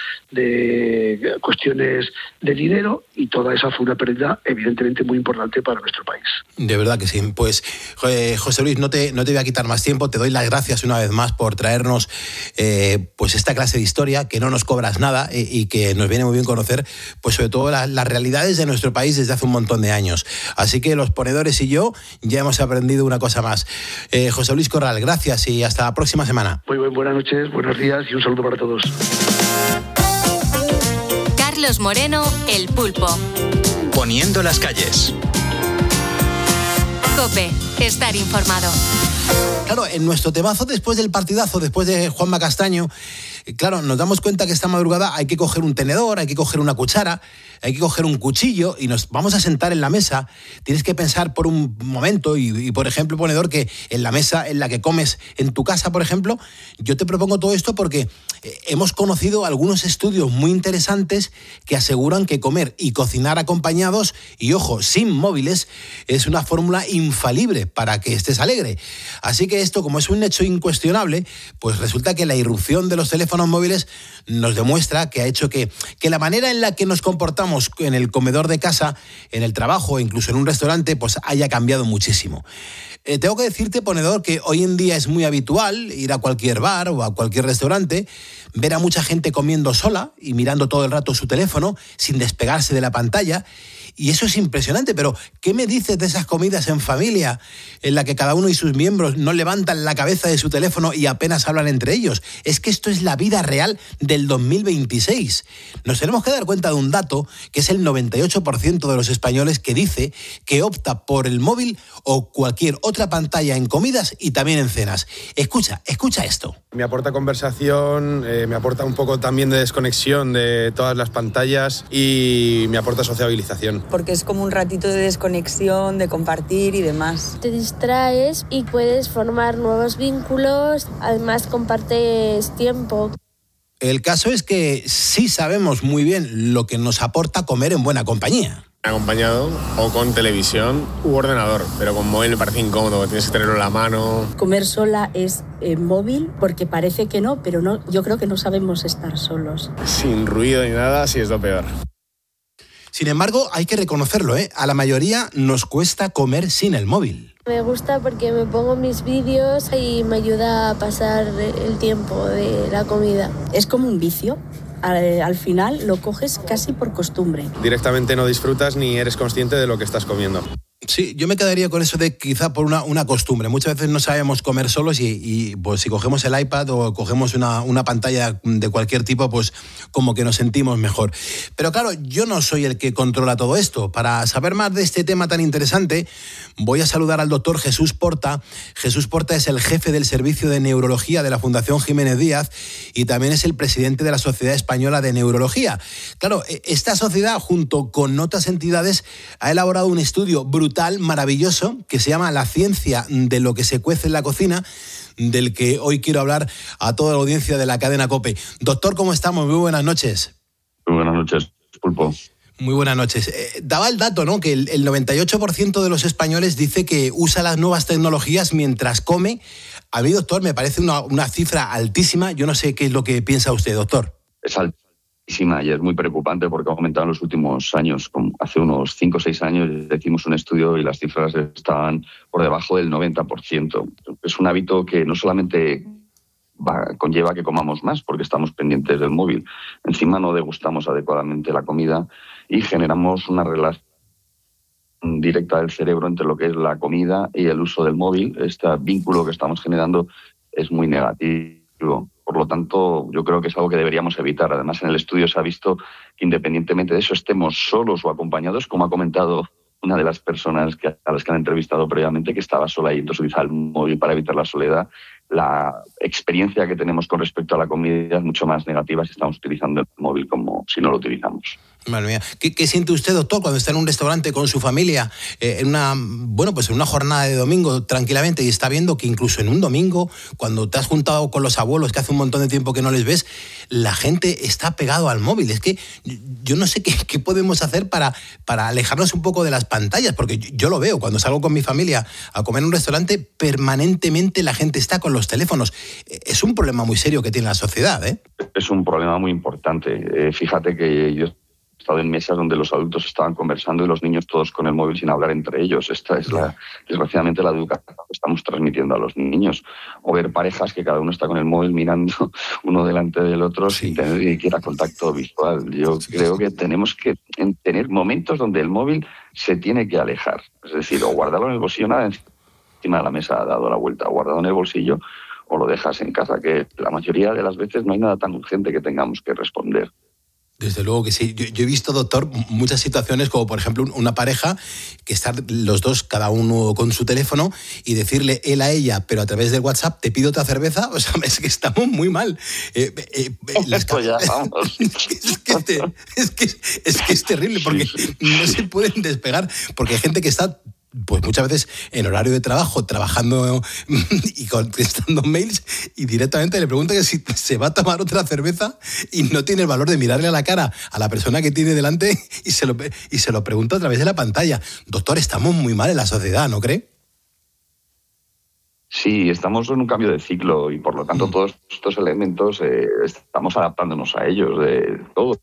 de cuestiones de dinero, y toda esa fue una pérdida evidentemente muy importante para nuestro país. De verdad que sí. Pues eh, José Luis, no te, no te voy a quitar más tiempo, te doy las gracias una vez más por traernos eh, pues esta clase de historia, que no nos cobras nada eh, y que nos viene muy bien conocer, pues sobre todo la, las realidades de nuestro país desde hace un montón de años. Así que los ponedores y yo ya hemos aprendido una cosa más. Eh, José Luis Corral, gracias y hasta la próxima semana. Muy bien, buenas noches, buenos días y un saludo para todos. Carlos Moreno, El Pulpo. Poniendo las calles. COPE, estar informado. Claro, en nuestro temazo después del partidazo, después de Juanma Castaño, claro, nos damos cuenta que esta madrugada hay que coger un tenedor, hay que coger una cuchara, hay que coger un cuchillo y nos vamos a sentar en la mesa. Tienes que pensar por un momento y, y, por ejemplo, ponedor, que en la mesa en la que comes en tu casa, por ejemplo, yo te propongo todo esto porque hemos conocido algunos estudios muy interesantes que aseguran que comer y cocinar acompañados, y ojo, sin móviles, es una fórmula infalible para que estés alegre. Así que esto, como es un hecho incuestionable, pues resulta que la irrupción de los teléfonos móviles nos demuestra que ha hecho que, que la manera en la que nos comportamos llevamos en el comedor de casa, en el trabajo, incluso en un restaurante, pues haya cambiado muchísimo. Eh, tengo que decirte, ponedor, que hoy en día es muy habitual ir a cualquier bar o a cualquier restaurante, ver a mucha gente comiendo sola y mirando todo el rato su teléfono sin despegarse de la pantalla. Y eso es impresionante, pero ¿qué me dices de esas comidas en familia en la que cada uno y sus miembros no levantan la cabeza de su teléfono y apenas hablan entre ellos? Es que esto es la vida real del dos mil veintiséis. Nos tenemos que dar cuenta de un dato, que es el noventa y ocho por ciento de los españoles que dice que opta por el móvil o cualquier otra pantalla en comidas y también en cenas. Escucha, escucha esto. Me aporta conversación, eh, me aporta un poco también de desconexión de todas las pantallas y me aporta sociabilización. Porque es como un ratito de desconexión, de compartir y demás. Te distraes y puedes formar nuevos vínculos, además compartes tiempo. El caso es que sí sabemos muy bien lo que nos aporta comer en buena compañía. Acompañado o con televisión u ordenador, pero con móvil me parece incómodo, tienes que tenerlo en la mano. Comer sola es eh, móvil, porque parece que no, pero no, yo creo que no sabemos estar solos. Sin ruido ni nada, sí es lo peor. Sin embargo, hay que reconocerlo, ¿eh? A la mayoría nos cuesta comer sin el móvil. Me gusta porque me pongo mis vídeos y me ayuda a pasar el tiempo de la comida. Es como un vicio. Al, al final lo coges casi por costumbre. Directamente no disfrutas ni eres consciente de lo que estás comiendo. Sí, yo me quedaría con eso de quizá por una, una costumbre. Muchas veces no sabemos comer solos y, y pues si cogemos el iPad o cogemos una, una pantalla de cualquier tipo, pues como que nos sentimos mejor. Pero claro, yo no soy el que controla todo esto. Para saber más de este tema tan interesante, voy a saludar al doctor Jesús Porta. Jesús Porta es el jefe del Servicio de Neurología de la Fundación Jiménez Díaz y también es el presidente de la Sociedad Española de Neurología. Claro, esta sociedad, junto con otras entidades, ha elaborado un estudio brutal, maravilloso, que se llama La ciencia de lo que se cuece en la cocina, del que hoy quiero hablar a toda la audiencia de la cadena COPE. Doctor, ¿cómo estamos? Muy buenas noches. Muy buenas noches, Pulpo. Muy buenas noches. Eh, daba el dato, ¿no?, que el, el noventa y ocho por ciento de los españoles dice que usa las nuevas tecnologías mientras come. A mí, doctor, me parece una, una cifra altísima. Yo no sé qué es lo que piensa usted, doctor. Es altísima y es muy preocupante porque ha aumentado en los últimos años. Hace unos cinco o seis años hicimos un estudio y las cifras estaban por debajo del noventa por ciento. Es un hábito que no solamente va, conlleva que comamos más porque estamos pendientes del móvil, encima no degustamos adecuadamente la comida y generamos una relación directa del cerebro entre lo que es la comida y el uso del móvil. Este vínculo que estamos generando es muy negativo. Por lo tanto, yo creo que es algo que deberíamos evitar. Además, en el estudio se ha visto que independientemente de eso, estemos solos o acompañados, como ha comentado una de las personas que, a las que han entrevistado previamente, que estaba sola y entonces utiliza el móvil para evitar la soledad, la experiencia que tenemos con respecto a la comida es mucho más negativa si estamos utilizando el móvil como si no lo utilizamos. Madre mía. ¿Qué, qué siente usted, doctor, cuando está en un restaurante con su familia, eh, en una bueno, pues en una jornada de domingo tranquilamente y está viendo que incluso en un domingo, cuando te has juntado con los abuelos que hace un montón de tiempo que no les ves, la gente está pegado al móvil? Es que yo no sé qué, qué podemos hacer para, para alejarnos un poco de las pantallas, porque yo, yo lo veo cuando salgo con mi familia a comer en un restaurante, permanentemente la gente está con los teléfonos. Es un problema muy serio que tiene la sociedad, ¿eh? Es un problema muy importante. Eh, fíjate que yo he estado en mesas donde los adultos estaban conversando y los niños todos con el móvil sin hablar entre ellos. Esta es, la, desgraciadamente, la educación que estamos transmitiendo a los niños. O ver parejas que cada uno está con el móvil mirando uno delante del otro sí. sin tener ni siquiera contacto visual. Yo sí, creo sí. que tenemos que tener momentos donde el móvil se tiene que alejar. Es decir, o guardarlo en el bolsillo, nada encima de la mesa, dado la vuelta, guardado en el bolsillo, o lo dejas en casa, que la mayoría de las veces no hay nada tan urgente que tengamos que responder. Desde luego que sí. Yo, yo he visto, doctor, muchas situaciones como, por ejemplo, una pareja que están los dos, cada uno con su teléfono, y decirle él a ella, pero a través del WhatsApp, te pido otra cerveza. O sea, es que estamos muy mal. Eh, eh, eh, las Esto ya, vamos. es, que es, que es, que, es que es terrible porque no se pueden despegar, porque hay gente que está pues muchas veces en horario de trabajo, trabajando y contestando mails, y directamente le pregunta que si se va a tomar otra cerveza y no tiene el valor de mirarle a la cara a la persona que tiene delante y se lo, y se lo pregunta a través de la pantalla. Doctor, estamos muy mal en la sociedad, ¿no cree? Sí, estamos en un cambio de ciclo y por lo tanto todos estos elementos eh, estamos adaptándonos a ellos de todo.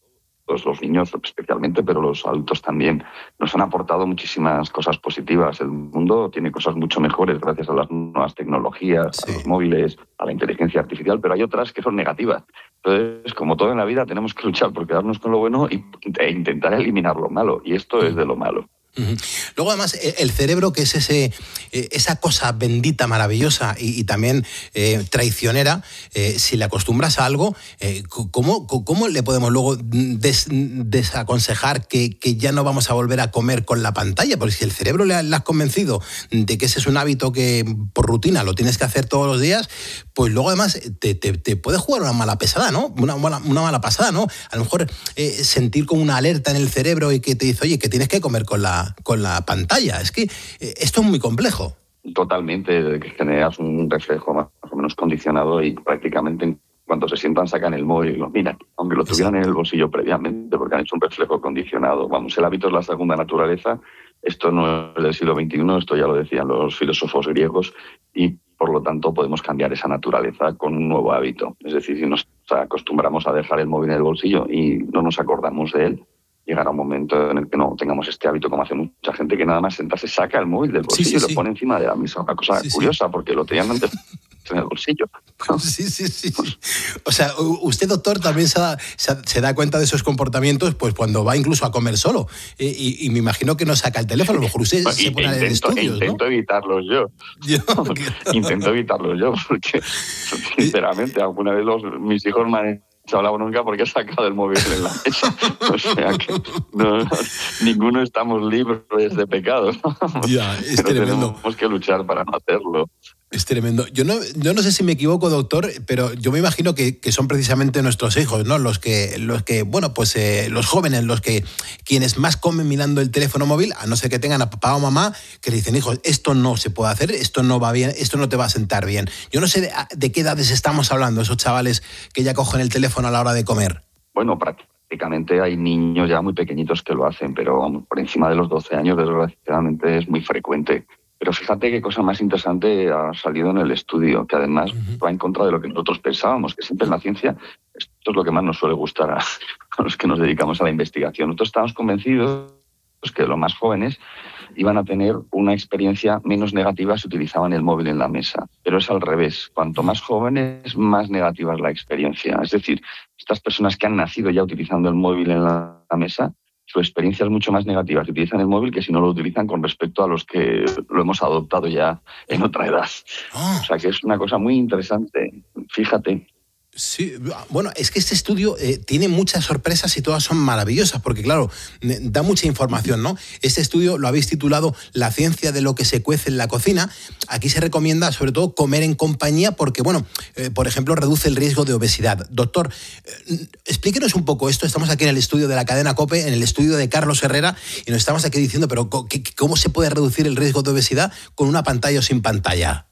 los niños especialmente, pero los adultos también, nos han aportado muchísimas cosas positivas. El mundo tiene cosas mucho mejores gracias a las nuevas tecnologías, sí. a los móviles, a la inteligencia artificial, pero hay otras que son negativas. Entonces, como todo en la vida, tenemos que luchar por quedarnos con lo bueno y, e intentar eliminar lo malo, y esto mm. es de lo malo. Uh-huh. Luego, además, el cerebro, que es ese, esa cosa bendita, maravillosa y, y también eh, traicionera, eh, si le acostumbras a algo, eh, ¿cómo, ¿cómo le podemos luego des, desaconsejar que, que ya no vamos a volver a comer con la pantalla? Porque si el cerebro le, le has convencido de que ese es un hábito que por rutina lo tienes que hacer todos los días, pues luego además te, te, te puede jugar una mala pesada, ¿no? Una, una, una mala pasada, ¿no? A lo mejor eh, sentir como una alerta en el cerebro y que te dice, oye, que tienes que comer con la con la pantalla. Es que eh, esto es muy complejo. Totalmente, que generas un reflejo más o menos condicionado y prácticamente en cuanto se sientan sacan el móvil y lo miran, aunque lo tuvieran en el bolsillo previamente, porque han hecho un reflejo condicionado. Vamos, el hábito es la segunda naturaleza. Esto no es del siglo veintiuno, esto ya lo decían los filósofos griegos, y por lo tanto podemos cambiar esa naturaleza con un nuevo hábito. Es decir, si nos acostumbramos a dejar el móvil en el bolsillo y no nos acordamos de él, llegará un momento en el que no tengamos este hábito, como hace mucha gente, que nada más sentarse saca el móvil del bolsillo sí, sí, y lo sí. pone encima de la mesa. Una cosa sí, curiosa, sí. porque lo tenían antes en el bolsillo. Sí, sí, sí. O sea, usted, doctor, también se da, se da cuenta de esos comportamientos pues cuando va incluso a comer solo. Y, y, y me imagino que no saca el teléfono. A lo mejor usted bueno, se pone intento, en estudios, Intento ¿no? evitarlos yo. yo intento evitarlos yo, porque, sinceramente, alguna vez los, mis hijos me han se hablaba nunca porque he sacado el móvil en la mesa. O sea que no, no, ninguno estamos libres de pecado. Ya, es pero tremendo. Tenemos que luchar para no hacerlo. Es tremendo. Yo no, yo no sé si me equivoco, doctor, pero yo me imagino que, que son precisamente nuestros hijos, ¿no? Los que, los que bueno, pues eh, los jóvenes, los que quienes más comen mirando el teléfono móvil, a no ser que tengan a papá o mamá que le dicen, hijos, esto no se puede hacer, esto no va bien, esto no te va a sentar bien. Yo no sé de, de qué edades estamos hablando, esos chavales que ya cogen el teléfono a la hora de comer. Bueno, prácticamente hay niños ya muy pequeños que lo hacen, pero vamos, por encima de los doce años, desgraciadamente, es muy frecuente. Pero fíjate qué cosa más interesante ha salido en el estudio, que además uh-huh. va en contra de lo que nosotros pensábamos, que siempre en la ciencia esto es lo que más nos suele gustar a, a los que nos dedicamos a la investigación. Nosotros estábamos convencidos que los más jóvenes iban a tener una experiencia menos negativa si utilizaban el móvil en la mesa. Pero es al revés. Cuanto más jóvenes, más negativa es la experiencia. Es decir, estas personas que han nacido ya utilizando el móvil en la, la mesa, su experiencia es mucho más negativa si utilizan el móvil que si no lo utilizan con respecto a los que lo hemos adoptado ya en otra edad. Oh. O sea que es una cosa muy interesante. Fíjate. Sí, bueno, es que este estudio eh, tiene muchas sorpresas y todas son maravillosas, porque claro, da mucha información, ¿no? Este estudio lo habéis titulado La ciencia de lo que se cuece en la cocina. Aquí se recomienda sobre todo comer en compañía porque, bueno, eh, por ejemplo, reduce el riesgo de obesidad. Doctor, eh, explíquenos un poco esto. Estamos aquí en el estudio de la cadena COPE, en el estudio de Carlos Herrera, y nos estamos aquí diciendo, pero ¿cómo se puede reducir el riesgo de obesidad con una pantalla o sin pantalla?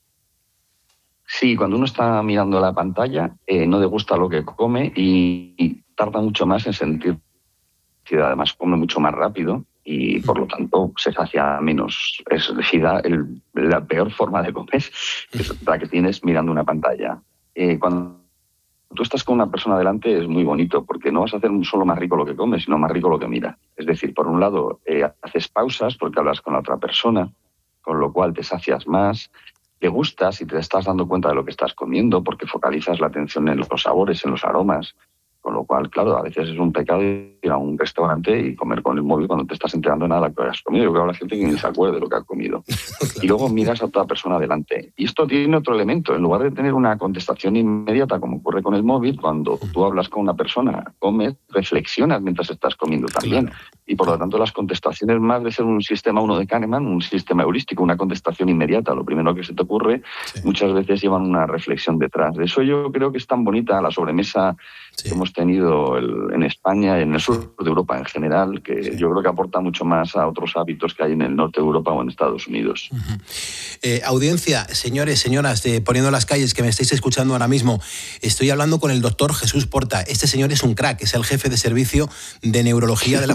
Sí, cuando uno está mirando la pantalla, eh, no le gusta lo que come y, y tarda mucho más en sentir. Además, come mucho más rápido y, por lo tanto, se sacia menos. Es decir, el, la peor forma de comer es la que tienes mirando una pantalla. Eh, cuando tú estás con una persona delante es muy bonito porque no vas a hacer solo más rico lo que comes, sino más rico lo que mira. Es decir, por un lado, eh, haces pausas porque hablas con la otra persona, con lo cual te sacias más. Te gustas y te estás dando cuenta de lo que estás comiendo porque focalizas la atención en los sabores, en los aromas. Con lo cual, claro, a veces es un pecado ir a un restaurante y comer con el móvil cuando te estás enterando de nada de lo que has comido. Yo creo que la gente que ni se acuerde de lo que ha comido. Y luego miras a otra persona delante. Y esto tiene otro elemento. En lugar de tener una contestación inmediata, como ocurre con el móvil, cuando tú hablas con una persona, comes, reflexionas mientras estás comiendo también. Claro. Y por lo tanto las contestaciones, más de ser un sistema uno de Kahneman, un sistema heurístico, una contestación inmediata, lo primero que se te ocurre, sí. muchas veces llevan una reflexión detrás. De eso yo creo que es tan bonita la sobremesa sí. que hemos tenido el, en España y en el sur de Europa en general, que sí. yo creo que aporta mucho más a otros hábitos que hay en el norte de Europa o en Estados Unidos. Uh-huh. Eh, audiencia, señores, señoras, de Poniendo las Calles, que me estáis escuchando ahora mismo, estoy hablando con el doctor Jesús Porta. Este señor es un crack, es el jefe de servicio de neurología de la Fundación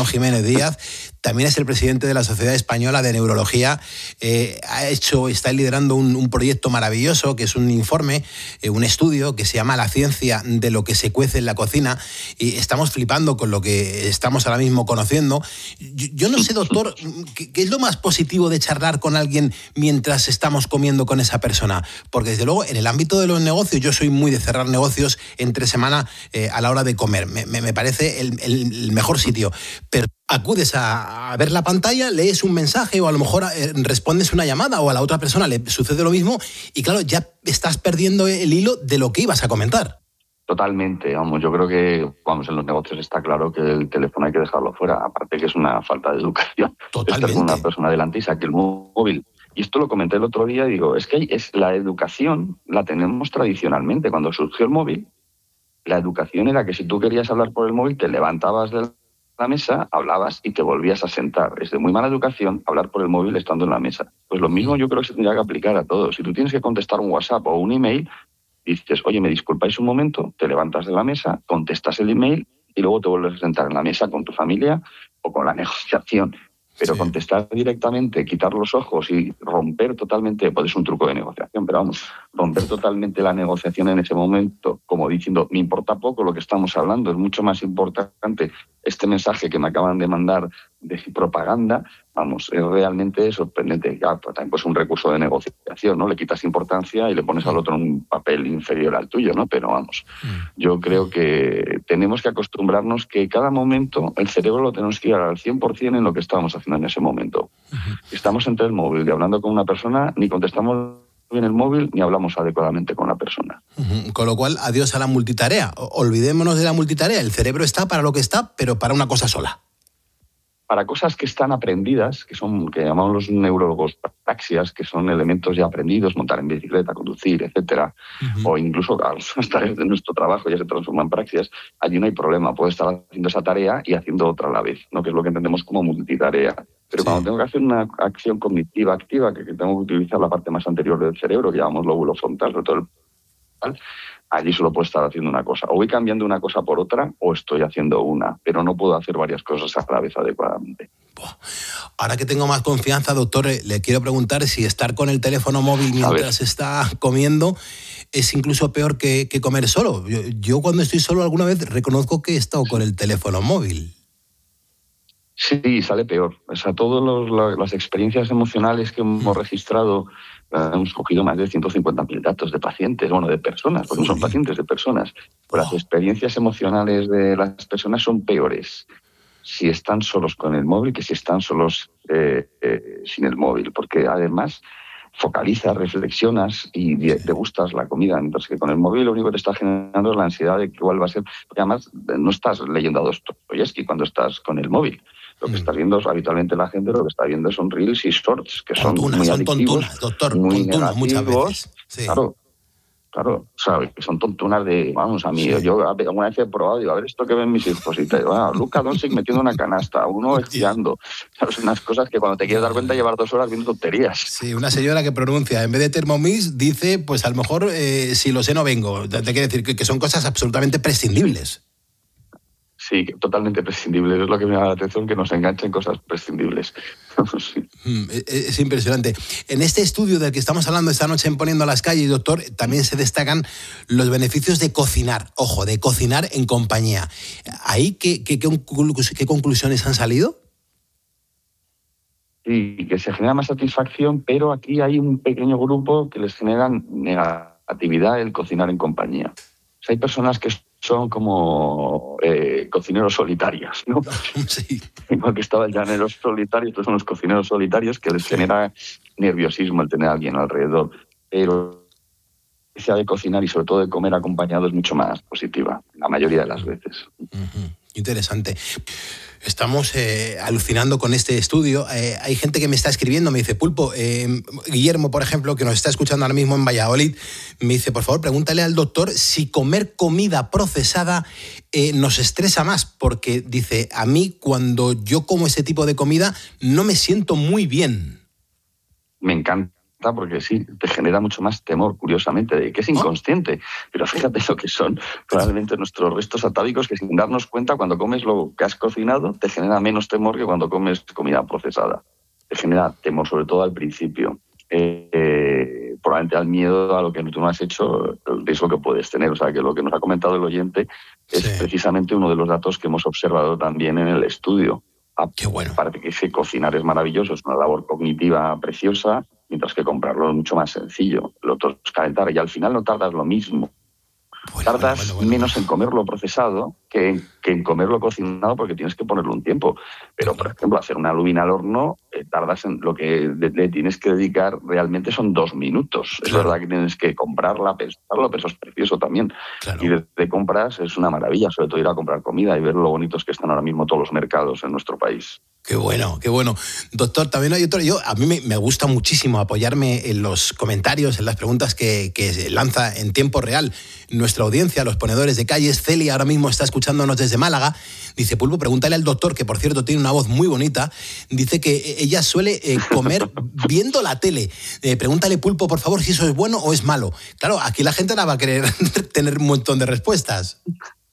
Jiménez Díaz, también es el presidente de la Sociedad Española de Neurología. Eh, ha hecho, está liderando un, un proyecto maravilloso, que es un informe, eh, un estudio que se llama La ciencia de lo que se cuece en la cocina, y estamos flipando con lo que estamos ahora mismo conociendo. Yo, yo no sé, doctor, ¿qué, ¿qué es lo más positivo de charlar con alguien mientras estamos comiendo con esa persona? Porque desde luego en el ámbito de los negocios, yo soy muy de cerrar negocios entre semana eh, a la hora de comer. Me, me, me parece el, el, el mejor sitio. Pero acudes a, a ver la pantalla, lees un mensaje o a lo mejor eh, respondes una llamada o a la otra persona le sucede lo mismo y claro, ya estás perdiendo el hilo de lo que ibas a comentar. Totalmente, vamos, yo creo que vamos, en los negocios está claro que el teléfono hay que dejarlo fuera, aparte que es una falta de educación. Totalmente. Estar con una persona delante y saque el móvil. Y esto lo comenté el otro día y digo, es que es la educación la tenemos tradicionalmente. Cuando surgió el móvil, la educación era que si tú querías hablar por el móvil, te levantabas de la mesa, hablabas y te volvías a sentar. Es de muy mala educación hablar por el móvil estando en la mesa. Pues lo mismo yo creo que se tendría que aplicar a todos. Si tú tienes que contestar un WhatsApp o un email, dices, oye, me disculpáis un momento, te levantas de la mesa, contestas el email y luego te vuelves a sentar en la mesa con tu familia o con la negociación. Pero sí, contestar directamente, quitar los ojos y romper totalmente, pues es un truco de negociación, pero vamos, romper totalmente la negociación en ese momento, como diciendo, me importa poco lo que estamos hablando, es mucho más importante este mensaje que me acaban de mandar de propaganda, vamos, es realmente sorprendente. Ya, pues también pues un recurso de negociación, ¿no? Le quitas importancia y le pones al otro un papel inferior al tuyo, ¿no? Pero vamos, yo creo que tenemos que acostumbrarnos que cada momento el cerebro lo tenemos que ir al cien por ciento en lo que estábamos haciendo en ese momento. Si estamos entre el móvil y hablando con una persona, ni contestamos bien el móvil ni hablamos adecuadamente con la persona. Uh-huh. Con lo cual, adiós a la multitarea. Olvidémonos de la multitarea. El cerebro está para lo que está, pero para una cosa sola. Para cosas que están aprendidas, que son que llamamos los neurólogos praxias, que son elementos ya aprendidos, montar en bicicleta, conducir, etcétera, uh-huh. o incluso las tareas de nuestro trabajo ya se transforman en praxias, allí no hay problema, puedo estar haciendo esa tarea y haciendo otra a la vez, ¿no? Que es lo que entendemos como multitarea. Pero sí, cuando tengo que hacer una acción cognitiva activa, que, que tengo que utilizar la parte más anterior del cerebro, que llamamos lóbulo frontal, sobre todo el frontal, allí solo puedo estar haciendo una cosa. O voy cambiando una cosa por otra o estoy haciendo una, pero no puedo hacer varias cosas a la vez adecuadamente. Ahora que tengo más confianza, doctor, le quiero preguntar si estar con el teléfono móvil mientras está comiendo es incluso peor que, que comer solo. Yo, yo cuando estoy solo alguna vez reconozco que he estado con el teléfono móvil. Sí, sale peor. O sea, todas las experiencias emocionales que hemos registrado, eh, hemos cogido más de ciento cincuenta mil datos de pacientes, bueno, de personas, porque no son pacientes, de personas. Pues las experiencias emocionales de las personas son peores si están solos con el móvil que si están solos eh, eh, sin el móvil, porque además focalizas, reflexionas y degustas la comida, mientras que con el móvil lo único que te está generando es la ansiedad de cuál va a ser, porque además no estás leyendo a Dostoyevsky cuando estás con el móvil. Lo que está viendo es, habitualmente la gente lo que está viendo son reels y shorts, que son tontunas, muy son adictivos, tontunas, doctor, muy tontunas muchas negativos. veces. Sí. Claro, claro, ¿sabes? Que son tontunas de, vamos, a mí, sí. yo alguna vez he probado, digo, a ver esto que ven mis hijos, y te digo, ah, Luka Doncic metiendo una canasta, uno esquiando, ¿sabes? Unas cosas que cuando te quieres dar cuenta llevar dos horas viendo tonterías. Sí, una señora que pronuncia, en vez de Thermomix, dice, pues a lo mejor eh, si lo sé no vengo. Te quiere decir que, que son cosas absolutamente prescindibles. Sí, totalmente prescindibles. Es lo que me llama la atención, que nos enganchen cosas prescindibles. Sí. Es, es impresionante. En este estudio del que estamos hablando esta noche en Poniendo las Calles, doctor, también se destacan los beneficios de cocinar. Ojo, de cocinar en compañía. ¿Ahí qué, qué, qué, qué conclusiones han salido? Sí, que se genera más satisfacción, pero aquí hay un pequeño grupo que les generan negatividad el cocinar en compañía. O sea, hay personas que son como eh, cocineros solitarios, ¿no? Sí. Igual que estaba el llanero solitario, estos son los cocineros solitarios, que les genera nerviosismo el tener a alguien alrededor. Pero la experiencia de cocinar y sobre todo de comer acompañado es mucho más positiva, la mayoría de las veces. Uh-huh. Interesante. Estamos eh, alucinando con este estudio. Eh, hay gente que me está escribiendo, me dice, Pulpo, eh, Guillermo, por ejemplo, que nos está escuchando ahora mismo en Valladolid, me dice, por favor, pregúntale al doctor si comer comida procesada eh, nos estresa más, porque dice, a mí cuando yo como ese tipo de comida no me siento muy bien. Me encanta porque sí, te genera mucho más temor, curiosamente, de que es inconsciente. Pero fíjate lo que son probablemente nuestros restos atávicos, que sin darnos cuenta, cuando comes lo que has cocinado, te genera menos temor que cuando comes comida procesada. Te genera temor, sobre todo al principio. Eh, eh, probablemente al miedo a lo que tú no has hecho, el riesgo que puedes tener. O sea, que lo que nos ha comentado el oyente es sí. precisamente uno de los datos que hemos observado también en el estudio. Qué bueno. Aparte que ese cocinar es maravilloso, es una labor cognitiva preciosa, mientras que comprarlo es mucho más sencillo. Lo otro es calentar y al final no tardas lo mismo. Bueno, tardas bueno, bueno, bueno. menos en comerlo procesado que, que en comerlo cocinado, porque tienes que ponerle un tiempo. Pero, por ejemplo, hacer una lubina al horno, eh, tardas en lo que le, le tienes que dedicar realmente son dos minutos. Claro. Es verdad que tienes que comprarla, pensarlo, pero eso es precioso también. Claro. Y desde compras es una maravilla, sobre todo ir a comprar comida y ver lo bonitos que están ahora mismo todos los mercados en nuestro país. Qué bueno, qué bueno. Doctor, también hay otro. Yo, a mí me, me gusta muchísimo apoyarme en los comentarios, en las preguntas que, que lanza en tiempo real nuestra audiencia, los ponedores de calles. Celia ahora mismo está escuchándonos desde Málaga. Dice, Pulpo, pregúntale al doctor, que por cierto tiene una voz muy bonita. Dice que ella suele eh, comer viendo la tele. Eh, pregúntale, Pulpo, por favor, si eso es bueno o es malo. Claro, aquí la gente no va a querer tener un montón de respuestas.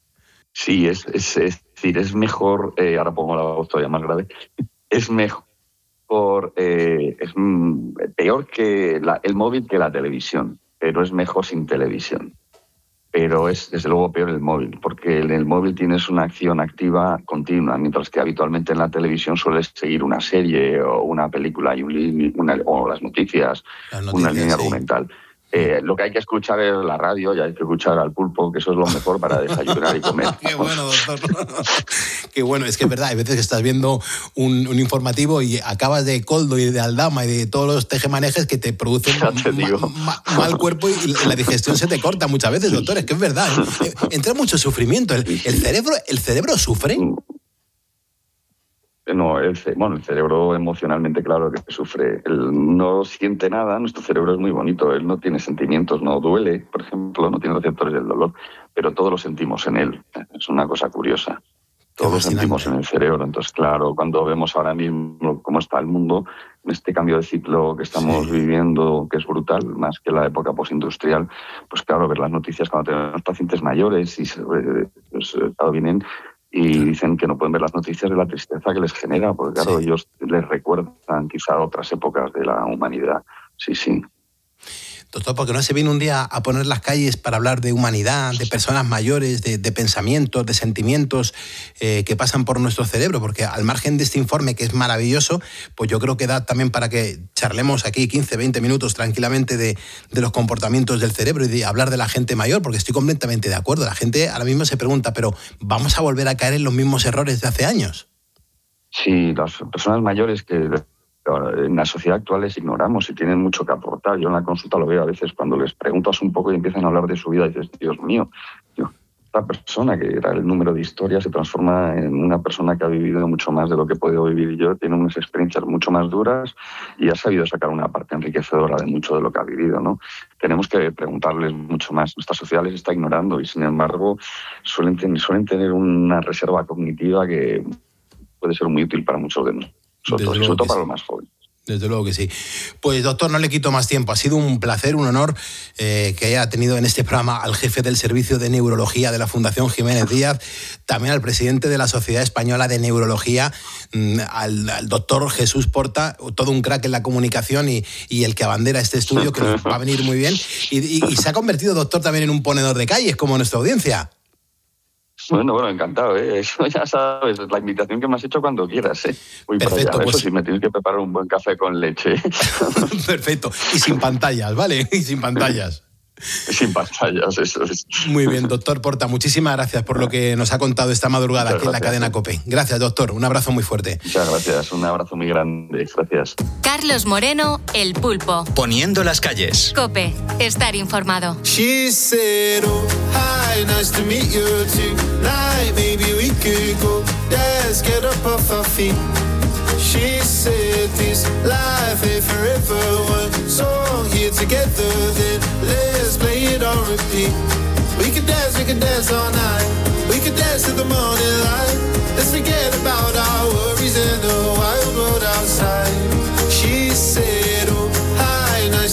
Sí, es... es, es... Es decir, es mejor, eh, ahora pongo la voz todavía más grave, es mejor, eh, es mm, peor que la, el móvil que la televisión, pero es mejor sin televisión. Pero es desde luego peor el móvil, porque en el móvil tienes una acción activa continua, mientras que habitualmente en la televisión sueles seguir una serie o una película y un, una, o las noticias, las noticias una línea sí. argumental. Eh, lo que hay que escuchar es la radio y hay que escuchar al Pulpo, que eso es lo mejor para desayunar y comer. Qué bueno, doctor. Qué bueno, es que es verdad, hay veces que estás viendo un, un informativo y acabas de Coldo y de Aldama y de todos los tejemanejes que te producen te ma, ma, mal cuerpo y la digestión se te corta muchas veces, doctor, es que es verdad. ¿eh? Entra mucho sufrimiento. ¿El, el, cerebro, ¿El cerebro sufre? No, el, bueno, el cerebro emocionalmente, claro que sufre. Él no siente nada, nuestro cerebro es muy bonito, él no tiene sentimientos, no duele, por ejemplo, no tiene receptores del dolor, pero todo lo sentimos en él. Es una cosa curiosa. Todo lo sentimos en el cerebro. Entonces, claro, cuando vemos ahora mismo cómo está el mundo, en este cambio de ciclo que estamos sí. viviendo, que es brutal, más que la época postindustrial, pues claro, ver las noticias cuando tenemos pacientes mayores y se, pues, claro, vienen y dicen que no pueden ver las noticias de la tristeza que les genera, porque claro, sí. ellos les recuerdan quizá otras épocas de la humanidad. Sí, sí. Doctor, ¿por qué no se viene un día a poner las calles para hablar de humanidad, de personas mayores, de, de pensamientos, de sentimientos eh, que pasan por nuestro cerebro? Porque al margen de este informe, que es maravilloso, pues yo creo que da también para que charlemos aquí quince, veinte minutos tranquilamente de, de los comportamientos del cerebro y de hablar de la gente mayor, porque estoy completamente de acuerdo. La gente ahora mismo se pregunta, pero ¿vamos a volver a caer en los mismos errores de hace años? Sí, las personas mayores que... en la sociedad actual les ignoramos y tienen mucho que aportar. Yo en la consulta lo veo a veces cuando les preguntas un poco y empiezan a hablar de su vida y dices, Dios mío, yo, esta persona que era el número de historias se transforma en una persona que ha vivido mucho más de lo que he podido vivir yo, tiene unas experiencias mucho más duras y ha sabido sacar una parte enriquecedora de mucho de lo que ha vivido, ¿no? Tenemos que preguntarles mucho más. Nuestra sociedad les está ignorando y, sin embargo, suelen, ten, suelen tener una reserva cognitiva que puede ser muy útil para muchos de nosotros. Sobre todo para sí. los más jóvenes. Desde luego que sí. Pues doctor, no le quito más tiempo. Ha sido un placer, un honor eh, que haya tenido en este programa al jefe del Servicio de Neurología de la Fundación Jiménez Díaz, también al presidente de la Sociedad Española de Neurología, al, al doctor Jesús Porta, todo un crack en la comunicación y, y el que abandera este estudio, que nos va a venir muy bien. Y, y, y se ha convertido, doctor, también en un ponedor de calles, como nuestra audiencia. Bueno, bueno, encantado, ¿eh? Eso ya sabes, la invitación que me has hecho cuando quieras, ¿eh? Voy Perfecto, para allá. pues... Eso sí, me tienes que preparar un buen café con leche. Perfecto, y sin pantallas, ¿vale? Y sin pantallas. Sin pantallas, eso es. Muy bien, doctor Porta, muchísimas gracias por lo que nos ha contado esta madrugada Muchas aquí gracias. en la cadena COPE. Gracias, doctor, un abrazo muy fuerte. Muchas gracias, un abrazo muy grande, gracias. Carlos Moreno, El Pulpo. Poniendo las calles. COPE, estar informado. She said, oh, hi, nice to meet you tonight. Maybe we could go, let's get up off our feet. She said this life ain't forever. One song here together, then let's play it on repeat. We could dance, we could dance all night. We could dance to the morning light. Let's forget about our worries and the wild world outside. She said, oh, hi, nice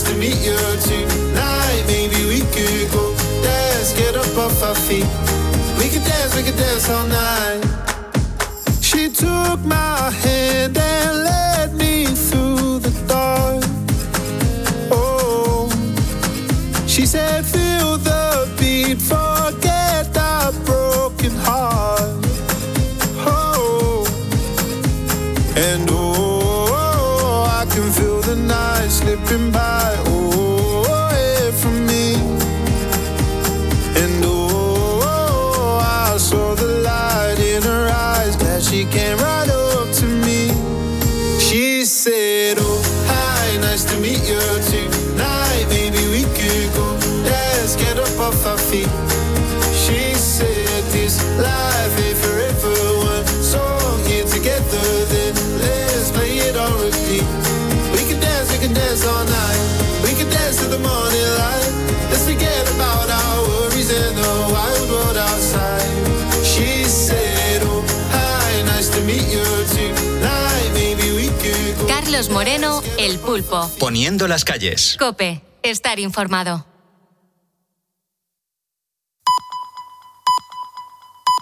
meet you tonight. Maybe we could go, let's get up off our feet. She said this life ain't forever. One song here together, then let's play it on repeat. We can dance, we can dance all night. We can dance to the morning light. Let's forget about our worries and the wild world outside. She said, oh, hi, nice to meet you tonight. Maybe we could go. Carlos Moreno, El Pulpo. Poniendo las calles. COPE, estar informado.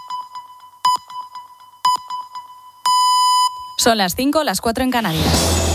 Son las cinco, las cuatro en Canarias.